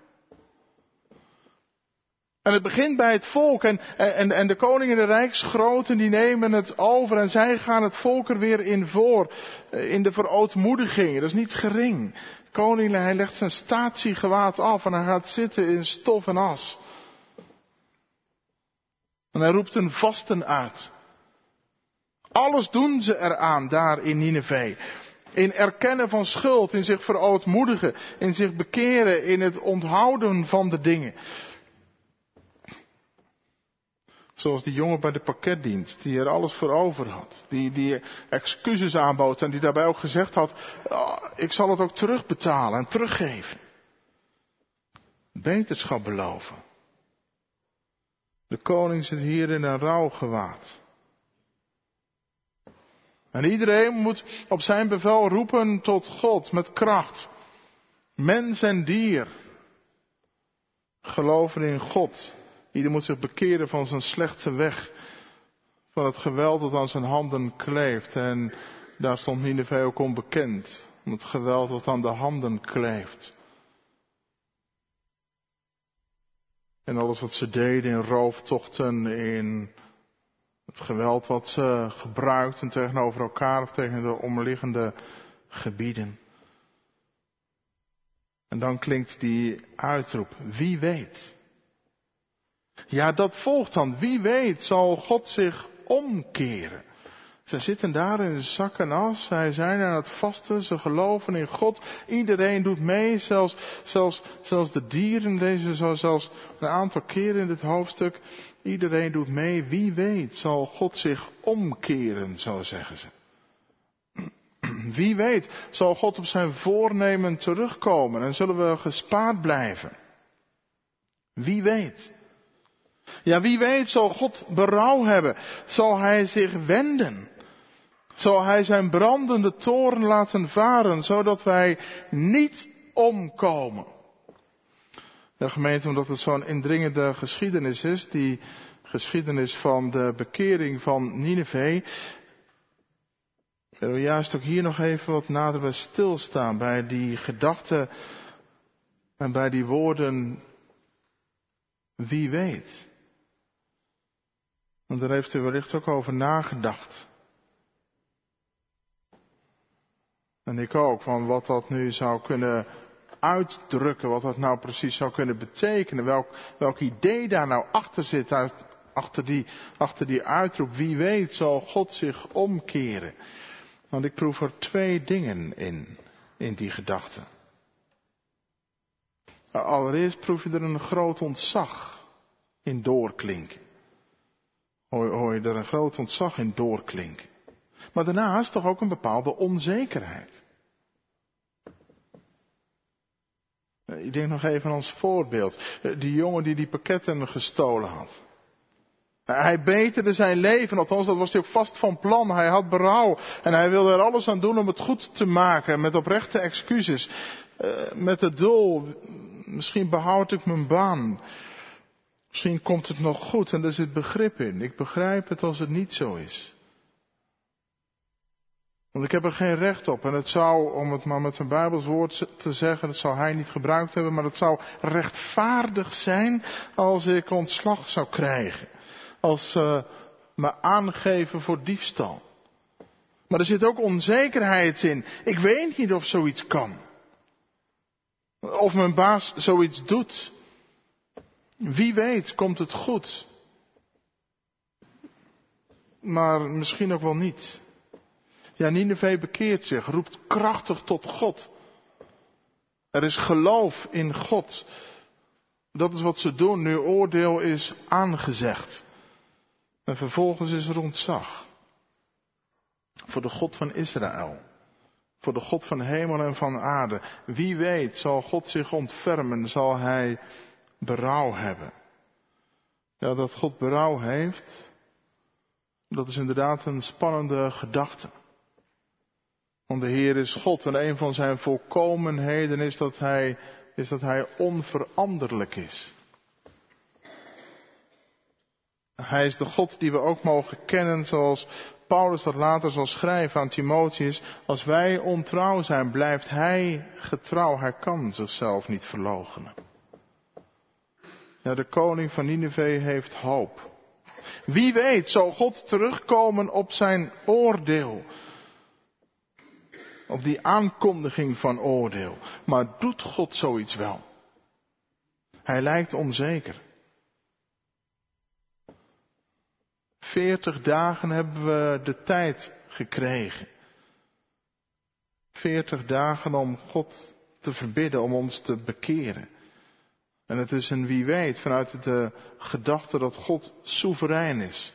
En het begint bij het volk en de koning en de rijksgroten die nemen het over en zij gaan het volk er weer in voor. In de verootmoediging, dat is niet gering. De koning, hij legt zijn statiegewaad af en hij gaat zitten in stof en as. En hij roept een vasten uit. Alles doen ze eraan daar in Nineve. In erkennen van schuld, in zich verootmoedigen, in zich bekeren, in het onthouden van de dingen. Zoals die jongen bij de pakketdienst, die er alles voor over had. Die excuses aanbood en die daarbij ook gezegd had, ik zal het ook terugbetalen en teruggeven. Beterschap beloven. De koning zit hier in een rouwgewaad. En iedereen moet op zijn bevel roepen tot God met kracht. Mens en dier geloven in God. Ieder moet zich bekeren van zijn slechte weg. Van het geweld dat aan zijn handen kleeft. En daar stond Nineve ook onbekend. Om het geweld dat aan de handen kleeft. En alles wat ze deden in rooftochten, in het geweld wat ze gebruikten tegenover elkaar of tegen de omliggende gebieden. En dan klinkt die uitroep, wie weet. Ja, dat volgt dan. Wie weet zal God zich omkeren. Ze zitten daar in de zak en as. Zij zijn aan het vasten. Ze geloven in God. Iedereen doet mee. Zelfs de dieren lezen zelfs een aantal keren in dit hoofdstuk. Iedereen doet mee. Wie weet zal God zich omkeren, zo zeggen ze. Wie weet zal God op zijn voornemen terugkomen en zullen we gespaard blijven. Wie weet. Ja, wie weet zal God berouw hebben. Zal hij zich wenden. Zal hij zijn brandende toorn laten varen, zodat wij niet omkomen. De gemeente, omdat het zo'n indringende geschiedenis is, die geschiedenis van de bekering van Nineve, willen we juist ook hier nog even wat nader bij stilstaan, bij die gedachten en bij die woorden, wie weet. Want daar heeft u wellicht ook over nagedacht. En ik ook, van wat dat nu zou kunnen uitdrukken, wat dat nou precies zou kunnen betekenen, welk idee daar nou achter zit, achter die uitroep, wie weet zal God zich omkeren. Want ik proef er 2 dingen in die gedachte. Allereerst proef je er een groot ontzag in doorklinken. Hoor je er een groot ontzag in doorklinken. Maar daarnaast toch ook een bepaalde onzekerheid. Ik denk nog even aan ons voorbeeld. Die jongen die pakketten gestolen had. Hij beterde zijn leven, althans dat was hij ook vast van plan. Hij had berouw en hij wilde er alles aan doen om het goed te maken. Met oprechte excuses. Met het doel, misschien behoud ik mijn baan. Misschien komt het nog goed en er zit begrip in. Ik begrijp het als het niet zo is. Want ik heb er geen recht op. En het zou, om het maar met een Bijbels woord te zeggen, dat zou hij niet gebruikt hebben, maar het zou rechtvaardig zijn als ik ontslag zou krijgen. Als ze me aangeven voor diefstal. Maar er zit ook onzekerheid in. Ik weet niet of zoiets kan. Of mijn baas zoiets doet. Wie weet komt het goed. Maar misschien ook wel niet. Ja, Nineve bekeert zich, roept krachtig tot God. Er is geloof in God. Dat is wat ze doen nu oordeel is aangezegd. En vervolgens is er ontzag. Voor de God van Israël. Voor de God van hemel en van aarde. Wie weet zal God zich ontfermen, zal hij berouw hebben. Ja, dat God berouw heeft, dat is inderdaad een spannende gedachte. Want de Heer is God en een van zijn volkomenheden is dat hij onveranderlijk is. Hij is de God die we ook mogen kennen zoals Paulus dat later zal schrijven aan Timotheus. Als wij ontrouw zijn, blijft hij getrouw. Hij kan zichzelf niet verloochenen. Ja, de koning van Nineve heeft hoop. Wie weet zal God terugkomen op zijn oordeel. Op die aankondiging van oordeel. Maar doet God zoiets wel? Hij lijkt onzeker. 40 dagen hebben we de tijd gekregen. 40 dagen om God te verbidden, om ons te bekeren. En het is een wie weet vanuit de gedachte dat God soeverein is.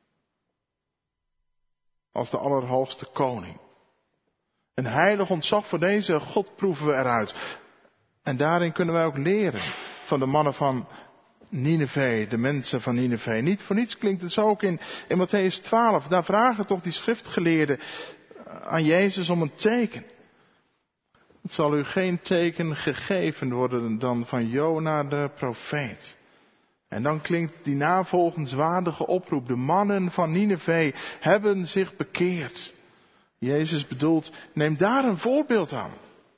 Als de allerhoogste koning. Een heilig ontzag voor deze God proeven we eruit. En daarin kunnen wij ook leren van de mannen van Nineve, de mensen van Nineve. Niet voor niets klinkt het zo ook in Mattheüs 12. Daar vragen toch die schriftgeleerden aan Jezus om een teken. Het zal u geen teken gegeven worden dan van Jona de profeet. En dan klinkt die navolgenswaardige oproep. De mannen van Nineve hebben zich bekeerd. Jezus bedoelt, neem daar een voorbeeld aan.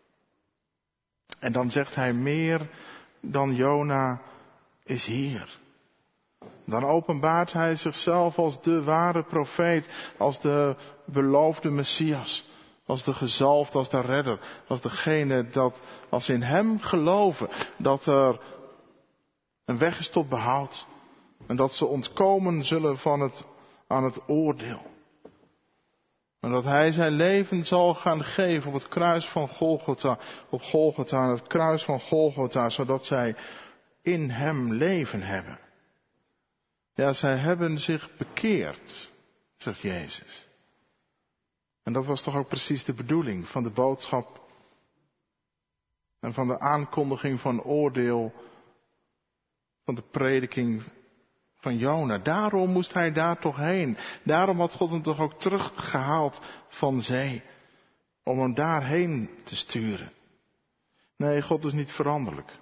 En dan zegt hij meer dan Jona is hier. Dan openbaart hij zichzelf als de ware profeet, als de beloofde Messias, als de gezalfde, als de redder, als degene dat als in hem geloven, dat er een weg is tot behoud en dat ze ontkomen zullen aan het oordeel. En dat hij zijn leven zal gaan geven op het kruis van Golgotha, aan het kruis van Golgotha, zodat zij in hem leven hebben. Ja, zij hebben zich bekeerd, zegt Jezus. En dat was toch ook precies de bedoeling van de boodschap en van de aankondiging van oordeel, van de prediking van Jona. Daarom moest hij daar toch heen. Daarom had God hem toch ook teruggehaald van zee. Om hem daarheen te sturen. Nee, God is niet veranderlijk.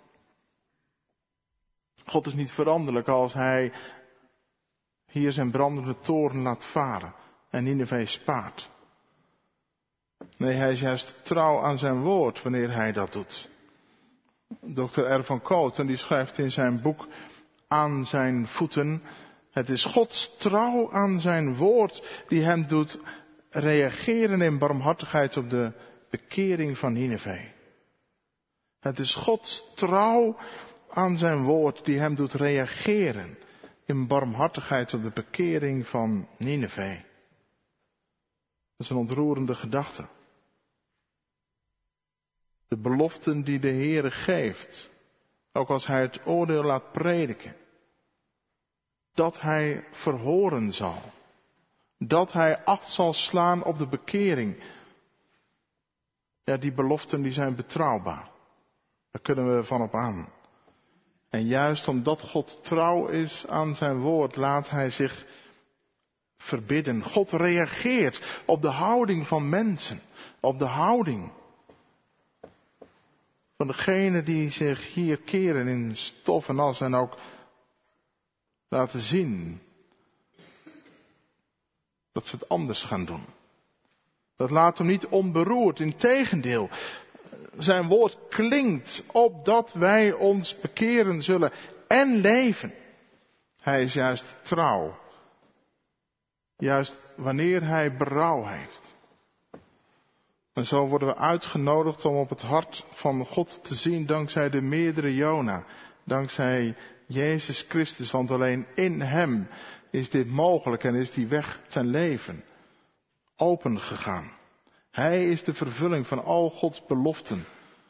God is niet veranderlijk als hij hier zijn brandende toren laat varen en Nineve spaart. Nee, hij is juist trouw aan zijn woord wanneer hij dat doet. Dr. R. van Kooten die schrijft in zijn boek Aan zijn voeten: het is Gods trouw aan zijn woord die hem doet reageren in barmhartigheid op de bekering van Nineve. Het is Gods trouw aan zijn woord die hem doet reageren in barmhartigheid op de bekering van Nineve. Dat is een ontroerende gedachte. De beloften die de Heere geeft, ook als hij het oordeel laat prediken, dat hij verhoren zal, dat hij acht zal slaan op de bekering. Ja, die beloften die zijn betrouwbaar. Daar kunnen we van op aan. En juist omdat God trouw is aan zijn woord, laat hij zich verbidden. God reageert op de houding van mensen, op de houding van degenen die zich hier keren in stof en as en ook laten zien dat ze het anders gaan doen. Dat laat hem niet onberoerd. Integendeel, zijn woord klinkt opdat wij ons bekeren zullen en leven. Hij is juist trouw. Juist wanneer hij berouw heeft. En zo worden we uitgenodigd om op het hart van God te zien dankzij de meerdere Jona. Dankzij Jezus Christus, want alleen in hem is dit mogelijk en is die weg ten leven opengegaan. Hij is de vervulling van al Gods beloften.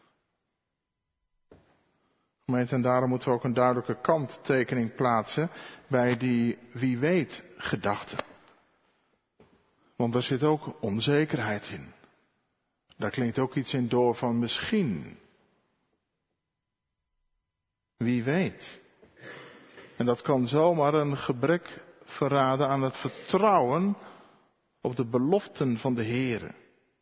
Gemeente, en daarom moeten we ook een duidelijke kanttekening plaatsen bij die wie weet gedachte. Want daar zit ook onzekerheid in. Daar klinkt ook iets in door van misschien. Wie weet. En dat kan zomaar een gebrek verraden aan het vertrouwen op de beloften van de Heere.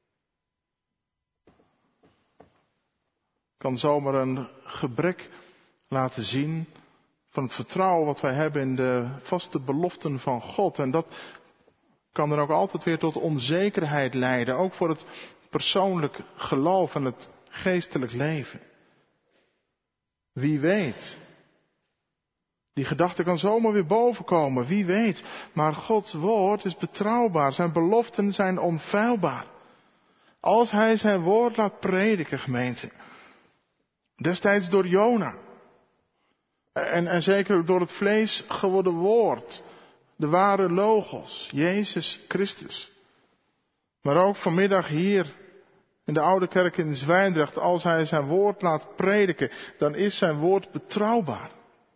Kan zomaar een gebrek laten zien van het vertrouwen wat wij hebben in de vaste beloften van God. En dat kan dan ook altijd weer tot onzekerheid leiden, ook voor het persoonlijk geloof en het geestelijk leven. Wie weet. Die gedachte kan zomaar weer bovenkomen, wie weet. Maar Gods woord is betrouwbaar, zijn beloften zijn onfeilbaar. Als hij zijn woord laat prediken, gemeente. Destijds door Jona. En zeker ook door het vlees geworden woord. De ware logos, Jezus Christus. Maar ook vanmiddag hier in de Oude Kerk in Zwijndrecht, als hij zijn woord laat prediken, dan is zijn woord betrouwbaar.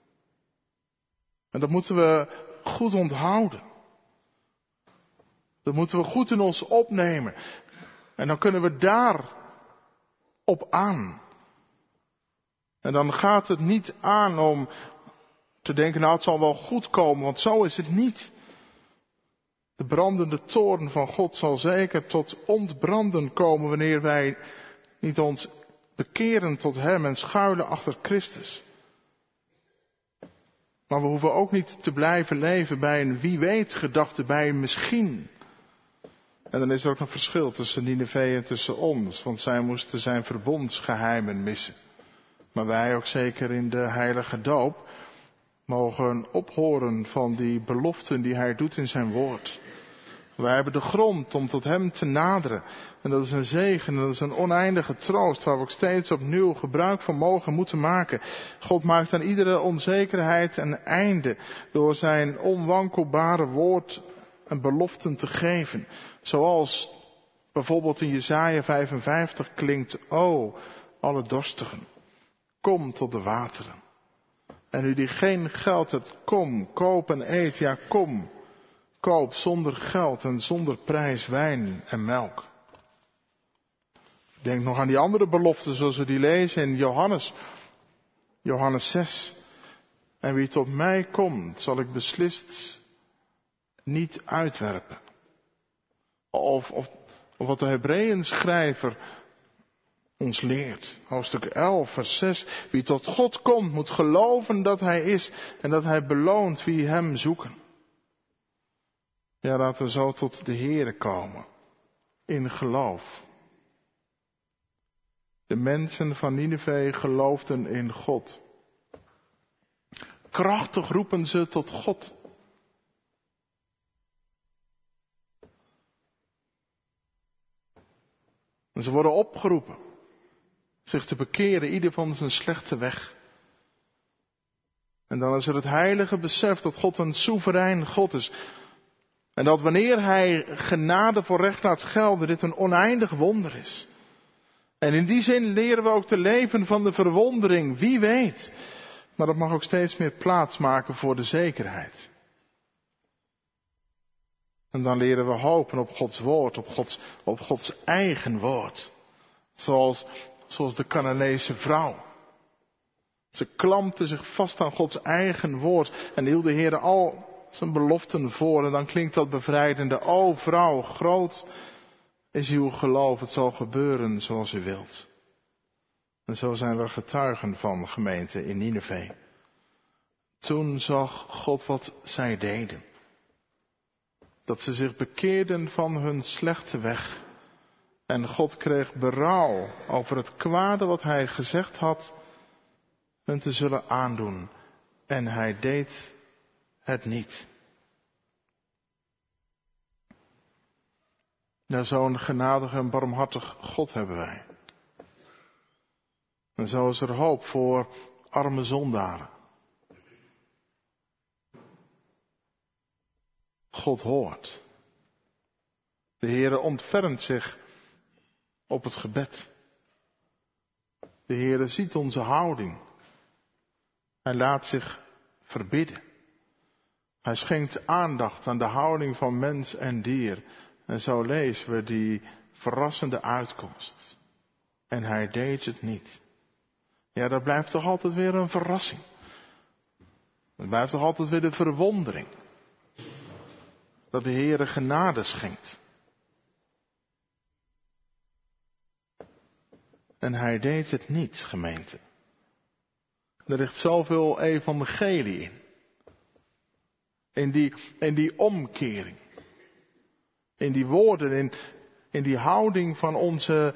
En dat moeten we goed onthouden. Dat moeten we goed in ons opnemen. En dan kunnen we daar op aan. En dan gaat het niet aan om te denken, nou het zal wel goed komen, want zo is het niet. De brandende toorn van God zal zeker tot ontbranden komen wanneer wij niet ons bekeren tot Hem en schuilen achter Christus. Maar we hoeven ook niet te blijven leven bij een wie weet gedachte, bij een misschien. En dan is er ook een verschil tussen Nineve en tussen ons, want zij moesten zijn verbondsgeheimen missen. Maar wij ook zeker in de heilige doop mogen ophoren van die beloften die hij doet in zijn woord. Wij hebben de grond om tot hem te naderen. En dat is een zegen, en dat is een oneindige troost waar we ook steeds opnieuw gebruik van mogen moeten maken. God maakt aan iedere onzekerheid een einde door zijn onwankelbare woord en beloften te geven. Zoals bijvoorbeeld in Jesaja 55 klinkt, o, alle dorstigen, kom tot de wateren. En u die geen geld hebt, kom, koop en eet, ja kom. Koop zonder geld en zonder prijs wijn en melk. Denk nog aan die andere beloften zoals we die lezen in Johannes 6. En wie tot mij komt, zal ik beslist niet uitwerpen. Of wat de Hebreeën schrijver ons leert. Hoofdstuk 11 vers 6. Wie tot God komt moet geloven dat hij is en dat hij beloont wie hem zoeken. Ja, laten we zo tot de Heere komen. In geloof. De mensen van Nineve geloofden in God. Krachtig roepen ze tot God. En ze worden opgeroepen. Zich te bekeren, ieder van zijn slechte weg. En dan is er het heilige besef dat God een soeverein God is. En dat wanneer hij genade voor recht laat gelden, dit een oneindig wonder is. En in die zin leren we ook te leven van de verwondering, wie weet. Maar dat mag ook steeds meer plaats maken voor de zekerheid. En dan leren we hopen op Gods woord, op Gods eigen woord. Zoals de Canaanese vrouw. Ze klampte zich vast aan Gods eigen woord en hield de Heer al zijn beloften voor. En dan klinkt dat bevrijdende, o vrouw, groot is uw geloof, het zal gebeuren zoals u wilt. En zo zijn we getuigen van, gemeente in Nineve. Toen zag God wat zij deden. Dat ze zich bekeerden van hun slechte weg. En God kreeg berouw over het kwade wat hij gezegd had hun te zullen aandoen. En hij deed het niet. Ja, zo'n genadige en barmhartig God hebben wij. En zo is er hoop voor arme zondaren. God hoort. De Heere ontfermt zich op het gebed. De Heere ziet onze houding. Hij laat zich verbidden. Hij schenkt aandacht aan de houding van mens en dier. En zo lezen we die verrassende uitkomst. En hij deed het niet. Ja, dat blijft toch altijd weer een verrassing. Dat blijft toch altijd weer de verwondering. Dat de Heere genade schenkt. En hij deed het niet, gemeente. Er ligt zoveel evangelie in. In die omkering. In die woorden, in die houding van onze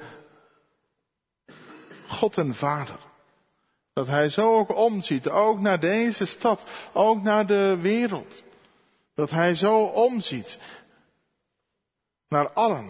God en Vader. Dat hij zo ook omziet, ook naar deze stad, ook naar de wereld. Dat hij zo omziet naar allen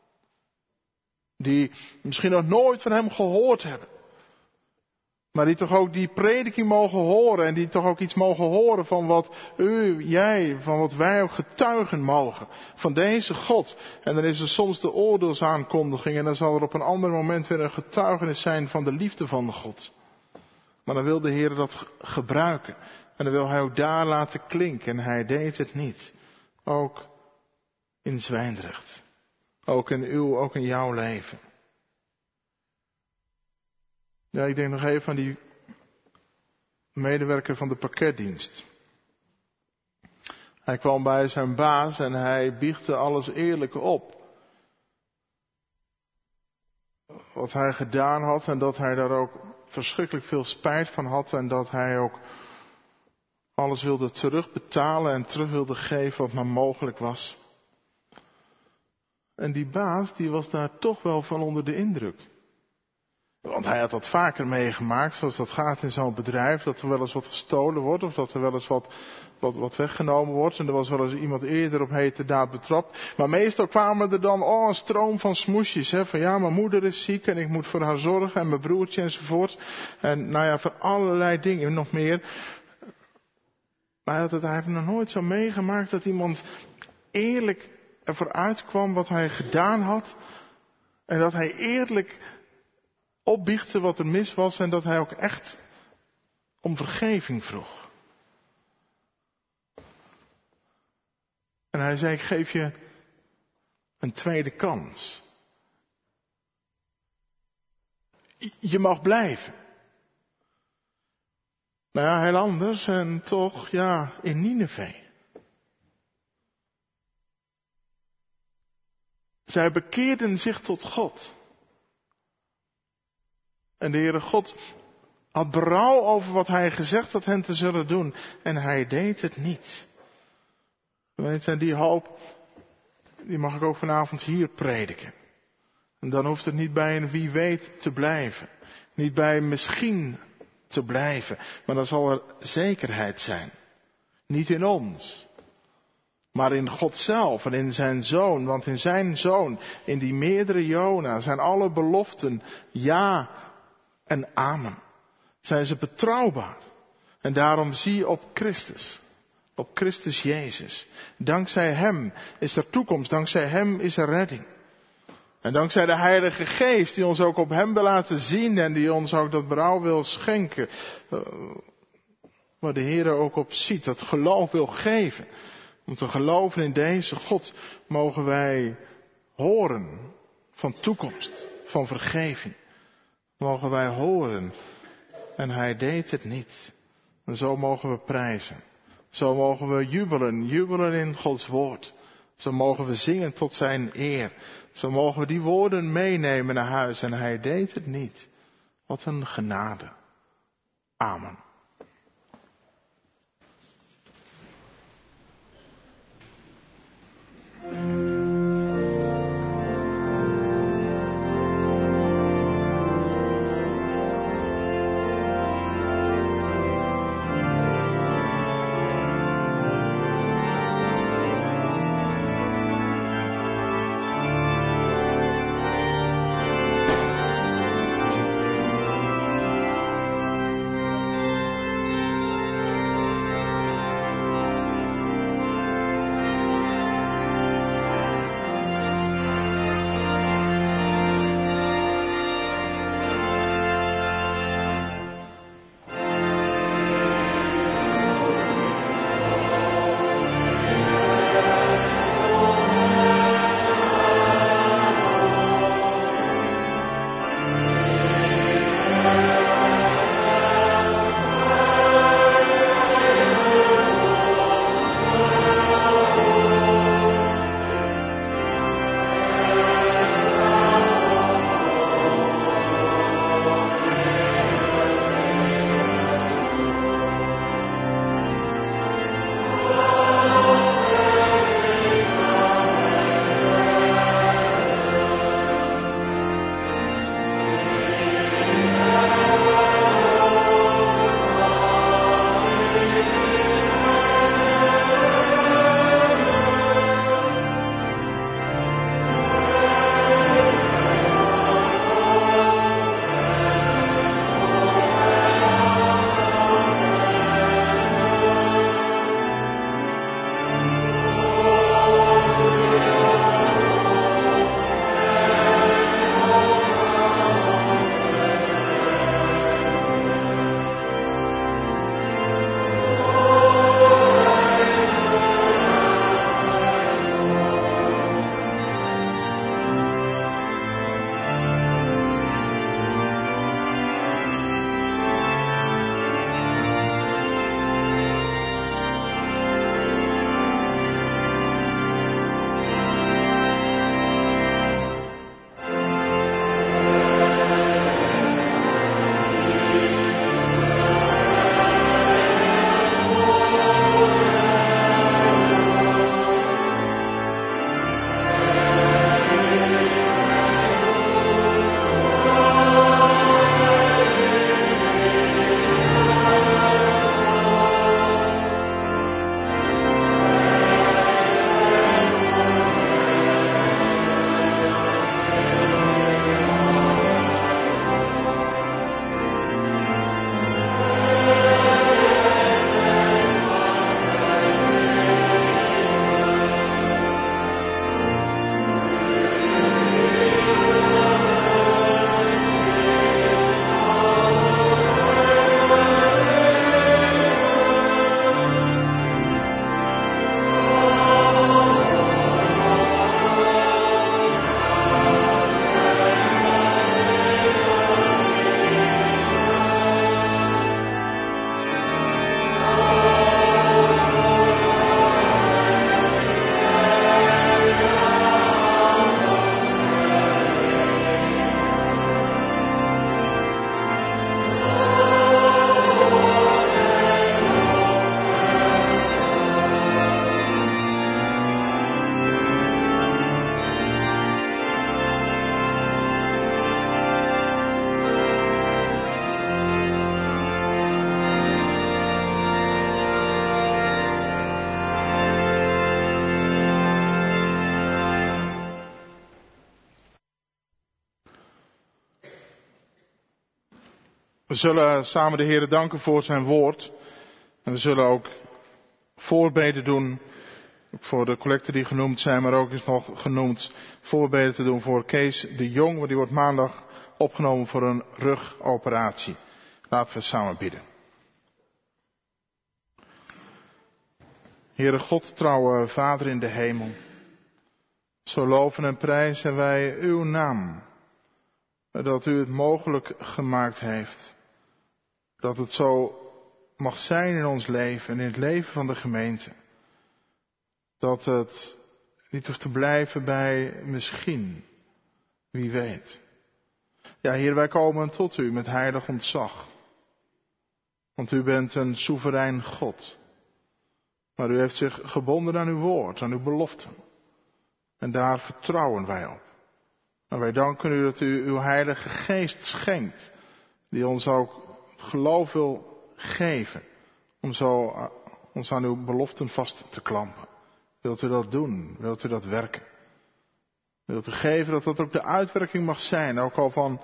die misschien nog nooit van hem gehoord hebben. Maar die toch ook die prediking mogen horen en die toch ook iets mogen horen van wat jij, van wat wij ook getuigen mogen. Van deze God. En dan is er soms de oordeelsaankondiging en dan zal er op een ander moment weer een getuigenis zijn van de liefde van de God. Maar dan wil de Heer dat gebruiken. En dan wil hij ook daar laten klinken. En hij deed het niet. Ook in Zwijndrecht. Ook in jouw leven. Ja, ik denk nog even aan die medewerker van de pakketdienst. Hij kwam bij zijn baas en hij biechtte alles eerlijk op. Wat hij gedaan had en dat hij daar ook verschrikkelijk veel spijt van had. En dat hij ook alles wilde terugbetalen en terug wilde geven wat maar mogelijk was. En die baas die was daar toch wel van onder de indruk. Want hij had dat vaker meegemaakt, zoals dat gaat in zo'n bedrijf, dat er wel eens wat gestolen wordt of dat er wel eens wat weggenomen wordt. En er was wel eens iemand eerder op heterdaad betrapt. Maar meestal kwamen er dan een stroom van smoesjes. Van ja, mijn moeder is ziek en ik moet voor haar zorgen en mijn broertje enzovoort. En nou ja, voor allerlei dingen nog meer. Maar hij heeft nog nooit zo meegemaakt dat iemand eerlijk ervoor uitkwam wat hij gedaan had. En dat hij eerlijk opbiechte wat er mis was en dat hij ook echt om vergeving vroeg. En hij zei, ik geef je een tweede kans. Je mag blijven. Nou ja, heel anders en toch, ja, in Nineve. Zij bekeerden zich tot God. En de Heere God had berouw over wat hij gezegd had hen te zullen doen. En hij deed het niet. Weet je, die hoop, die mag ik ook vanavond hier prediken. En dan hoeft het niet bij een wie weet te blijven. Niet bij misschien te blijven. Maar dan zal er zekerheid zijn. Niet in ons. Maar in God zelf en in zijn Zoon. Want in zijn Zoon, in die meerdere Jona, zijn alle beloften ja en amen. Zijn ze betrouwbaar. En daarom zie op Christus. Op Christus Jezus. Dankzij hem is er toekomst. Dankzij hem is er redding. En dankzij de Heilige Geest die ons ook op hem wil laten zien. En die ons ook dat berouw wil schenken. Waar de Heer ook op ziet. Dat geloof wil geven. Om te geloven in deze God mogen wij horen van toekomst. Van vergeving. Mogen wij horen. En hij deed het niet. En zo mogen we prijzen. Zo mogen we jubelen in Gods woord. Zo mogen we zingen tot zijn eer. Zo mogen we die woorden meenemen naar huis. En hij deed het niet. Wat een genade. Amen. We zullen samen de Heere danken voor zijn woord. En we zullen ook voorbeden doen. Ook voor de collecten die genoemd zijn, maar ook is nog genoemd voorbeden te doen voor Kees de Jong. Want die wordt maandag opgenomen voor een rugoperatie. Laten we samen bidden. Heere God, trouwe Vader in de hemel. Zo loven en prijzen wij uw naam. Dat u het mogelijk gemaakt heeft. Dat het zo mag zijn in ons leven en in het leven van de gemeente. Dat het niet hoeft te blijven bij misschien. Wie weet. Ja, Heer, wij komen tot u met heilig ontzag. Want u bent een soeverein God. Maar u heeft zich gebonden aan uw woord, aan uw beloften. En daar vertrouwen wij op. En wij danken u dat u uw heilige geest schenkt. Die ons ook het geloof wil geven. Om zo ons aan uw beloften vast te klampen. Wilt u dat doen? Wilt u dat werken? Wilt u geven dat dat ook de uitwerking mag zijn. Ook al van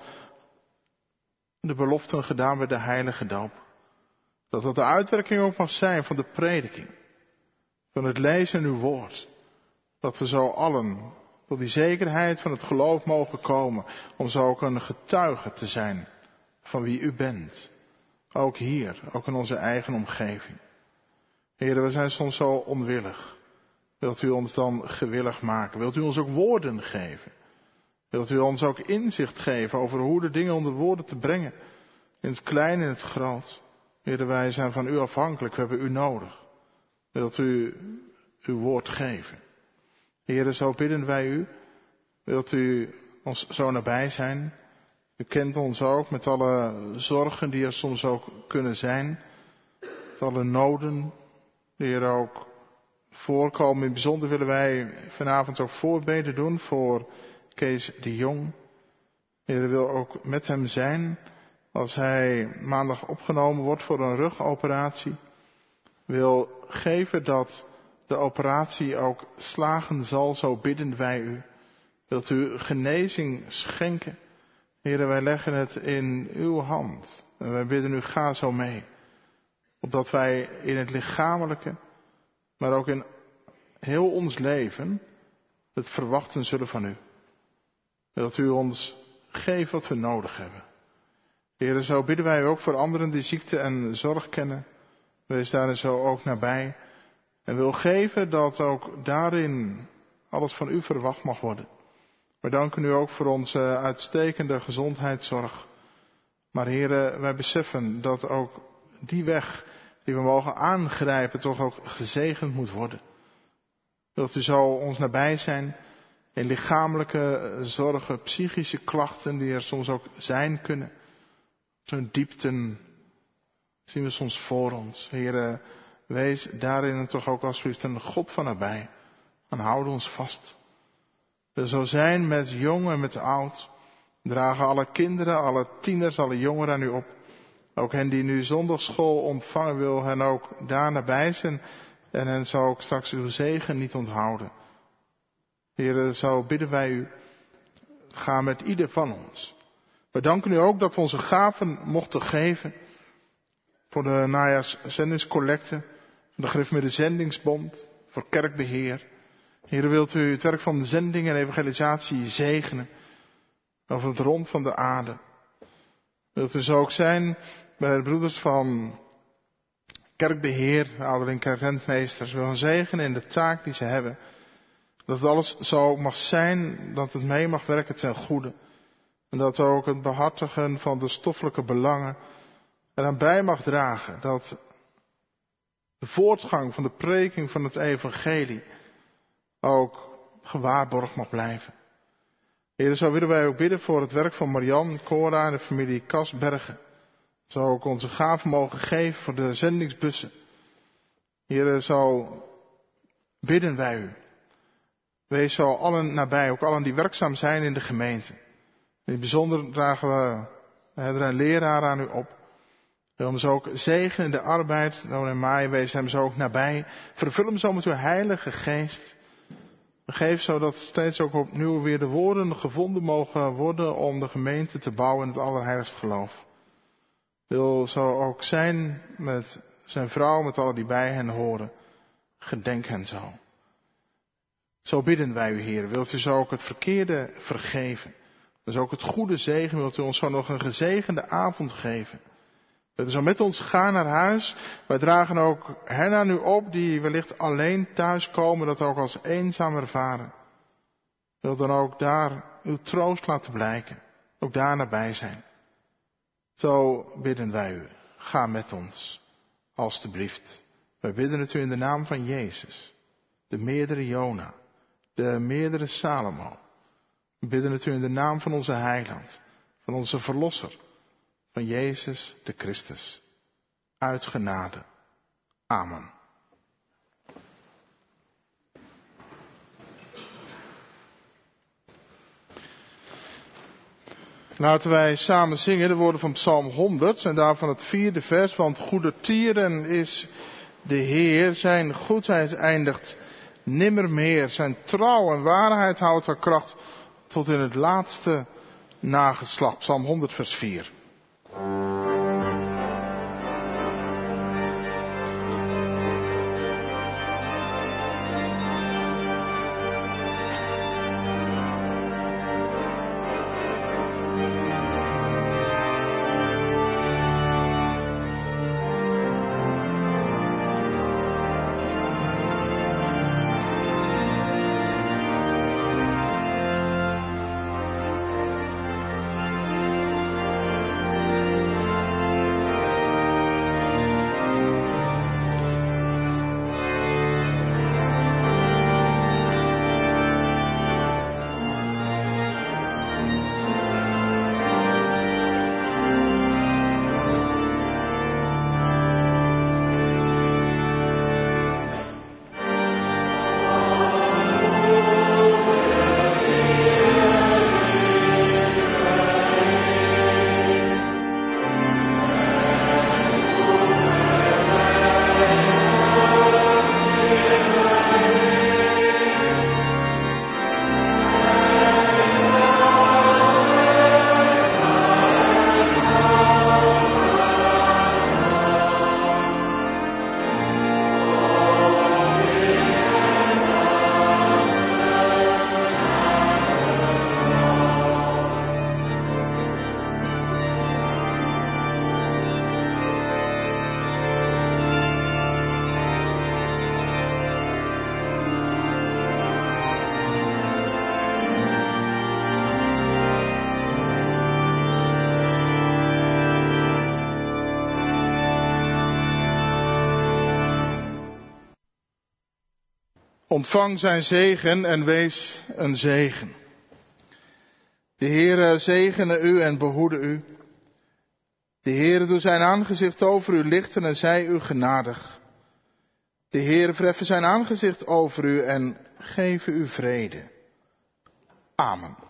de beloften gedaan bij de heilige doop. Dat dat de uitwerking ook mag zijn van de prediking. Van het lezen in uw woord. Dat we zo allen tot die zekerheid van het geloof mogen komen. Om zo ook een getuige te zijn van wie u bent. Ook hier, ook in onze eigen omgeving. Heren, we zijn soms zo onwillig. Wilt u ons dan gewillig maken? Wilt u ons ook woorden geven? Wilt u ons ook inzicht geven over hoe de dingen onder woorden te brengen? In het klein en in het groot. Heren, wij zijn van u afhankelijk, we hebben u nodig. Wilt u uw woord geven? Heren, zo bidden wij u. Wilt u ons zo nabij zijn? U kent ons ook met alle zorgen die er soms ook kunnen zijn. Met alle noden die er ook voorkomen. In het bijzonder willen wij vanavond ook voorbeden doen voor Kees de Jong. Heer wil ook met hem zijn als hij maandag opgenomen wordt voor een rugoperatie. Wil geven dat de operatie ook slagen zal, zo bidden wij u. Wilt u genezing schenken? Heer, wij leggen het in uw hand. En wij bidden u, ga zo mee. Opdat wij in het lichamelijke, maar ook in heel ons leven, het verwachten zullen van u. Wilt u ons geven wat we nodig hebben. Heer, zo bidden wij u ook voor anderen die ziekte en zorg kennen. Wees daarin zo ook nabij. En wil geven dat ook daarin alles van u verwacht mag worden. We danken u ook voor onze uitstekende gezondheidszorg. Maar heren, wij beseffen dat ook die weg die we mogen aangrijpen toch ook gezegend moet worden. Wilt u zo ons nabij zijn in lichamelijke zorgen, psychische klachten die er soms ook zijn kunnen. Zo'n diepten zien we soms voor ons. Heren, wees daarin toch ook alsjeblieft een God van nabij. En houd ons vast. We zo zijn met jong en met oud. Dragen alle kinderen, alle tieners, alle jongeren aan u op. Ook hen die nu zondagschool ontvangen wil, hen ook daar nabij zijn. En hen zou ook straks uw zegen niet onthouden. Heren, zo bidden wij u. Ga met ieder van ons. We danken u ook dat we onze gaven mochten geven. Voor de najaarszendingscollecte. Voor de Gereformeerde Zendingsbond. Voor kerkbeheer. Heren, wilt u het werk van de zending en evangelisatie zegenen. Over het rond van de aarde. Wilt u zo ook zijn bij de broeders van kerkbeheer, ouderling kerkrentmeesters. We gaan zegenen in de taak die ze hebben. Dat het alles zo mag zijn, dat het mee mag werken ten goede. En dat ook het behartigen van de stoffelijke belangen eraan bij mag dragen. Dat de voortgang van de preking van het evangelie ook gewaarborgd mag blijven. Heer, zo willen wij ook bidden voor het werk van Marian, Cora en de familie Kasbergen. Zo ook onze gaven mogen geven voor de zendingsbussen. Heer, zo bidden wij u. Wees zo allen nabij, ook allen die werkzaam zijn in de gemeente. In het bijzonder dragen we een leraar aan u op. We willen hem zo ook zegenen in de arbeid. En Maai, wees hem zo ook nabij. Vervul hem zo met uw heilige geest. Geef zodat steeds ook opnieuw weer de woorden gevonden mogen worden om de gemeente te bouwen in het allerheiligst geloof. Wil zo ook zijn met zijn vrouw, met allen die bij hen horen. Gedenk hen zo. Zo bidden wij u, Heer. Wilt u zo ook het verkeerde vergeven? Dus ook het goede zegen. Wilt u ons zo nog een gezegende avond geven? Wilt u zo met ons gaan naar huis? Wij dragen ook hen aan u op die wellicht alleen thuiskomen, dat ook als eenzaam ervaren. Wilt dan ook daar uw troost laten blijken. Ook daar nabij zijn. Zo bidden wij u. Ga met ons. Alstublieft. Wij bidden het u in de naam van Jezus. De meerdere Jona. De meerdere Salomo. We bidden het u in de naam van onze Heiland. Van onze Verlosser. Van Jezus de Christus. Uit genade. Amen. Laten wij samen zingen de woorden van Psalm 100 en daarvan het 4e vers. Want goedertieren is de Heer, zijn goedheid eindigt nimmermeer. Zijn trouw en waarheid houdt haar kracht tot in het laatste nageslacht. Psalm 100 vers 4. Ontvang zijn zegen en wees een zegen. De Heere zegene u en behoede u. De Heere doe zijn aangezicht over u lichten en zij u genadig. De Heere verheffe zijn aangezicht over u en geven u vrede. Amen.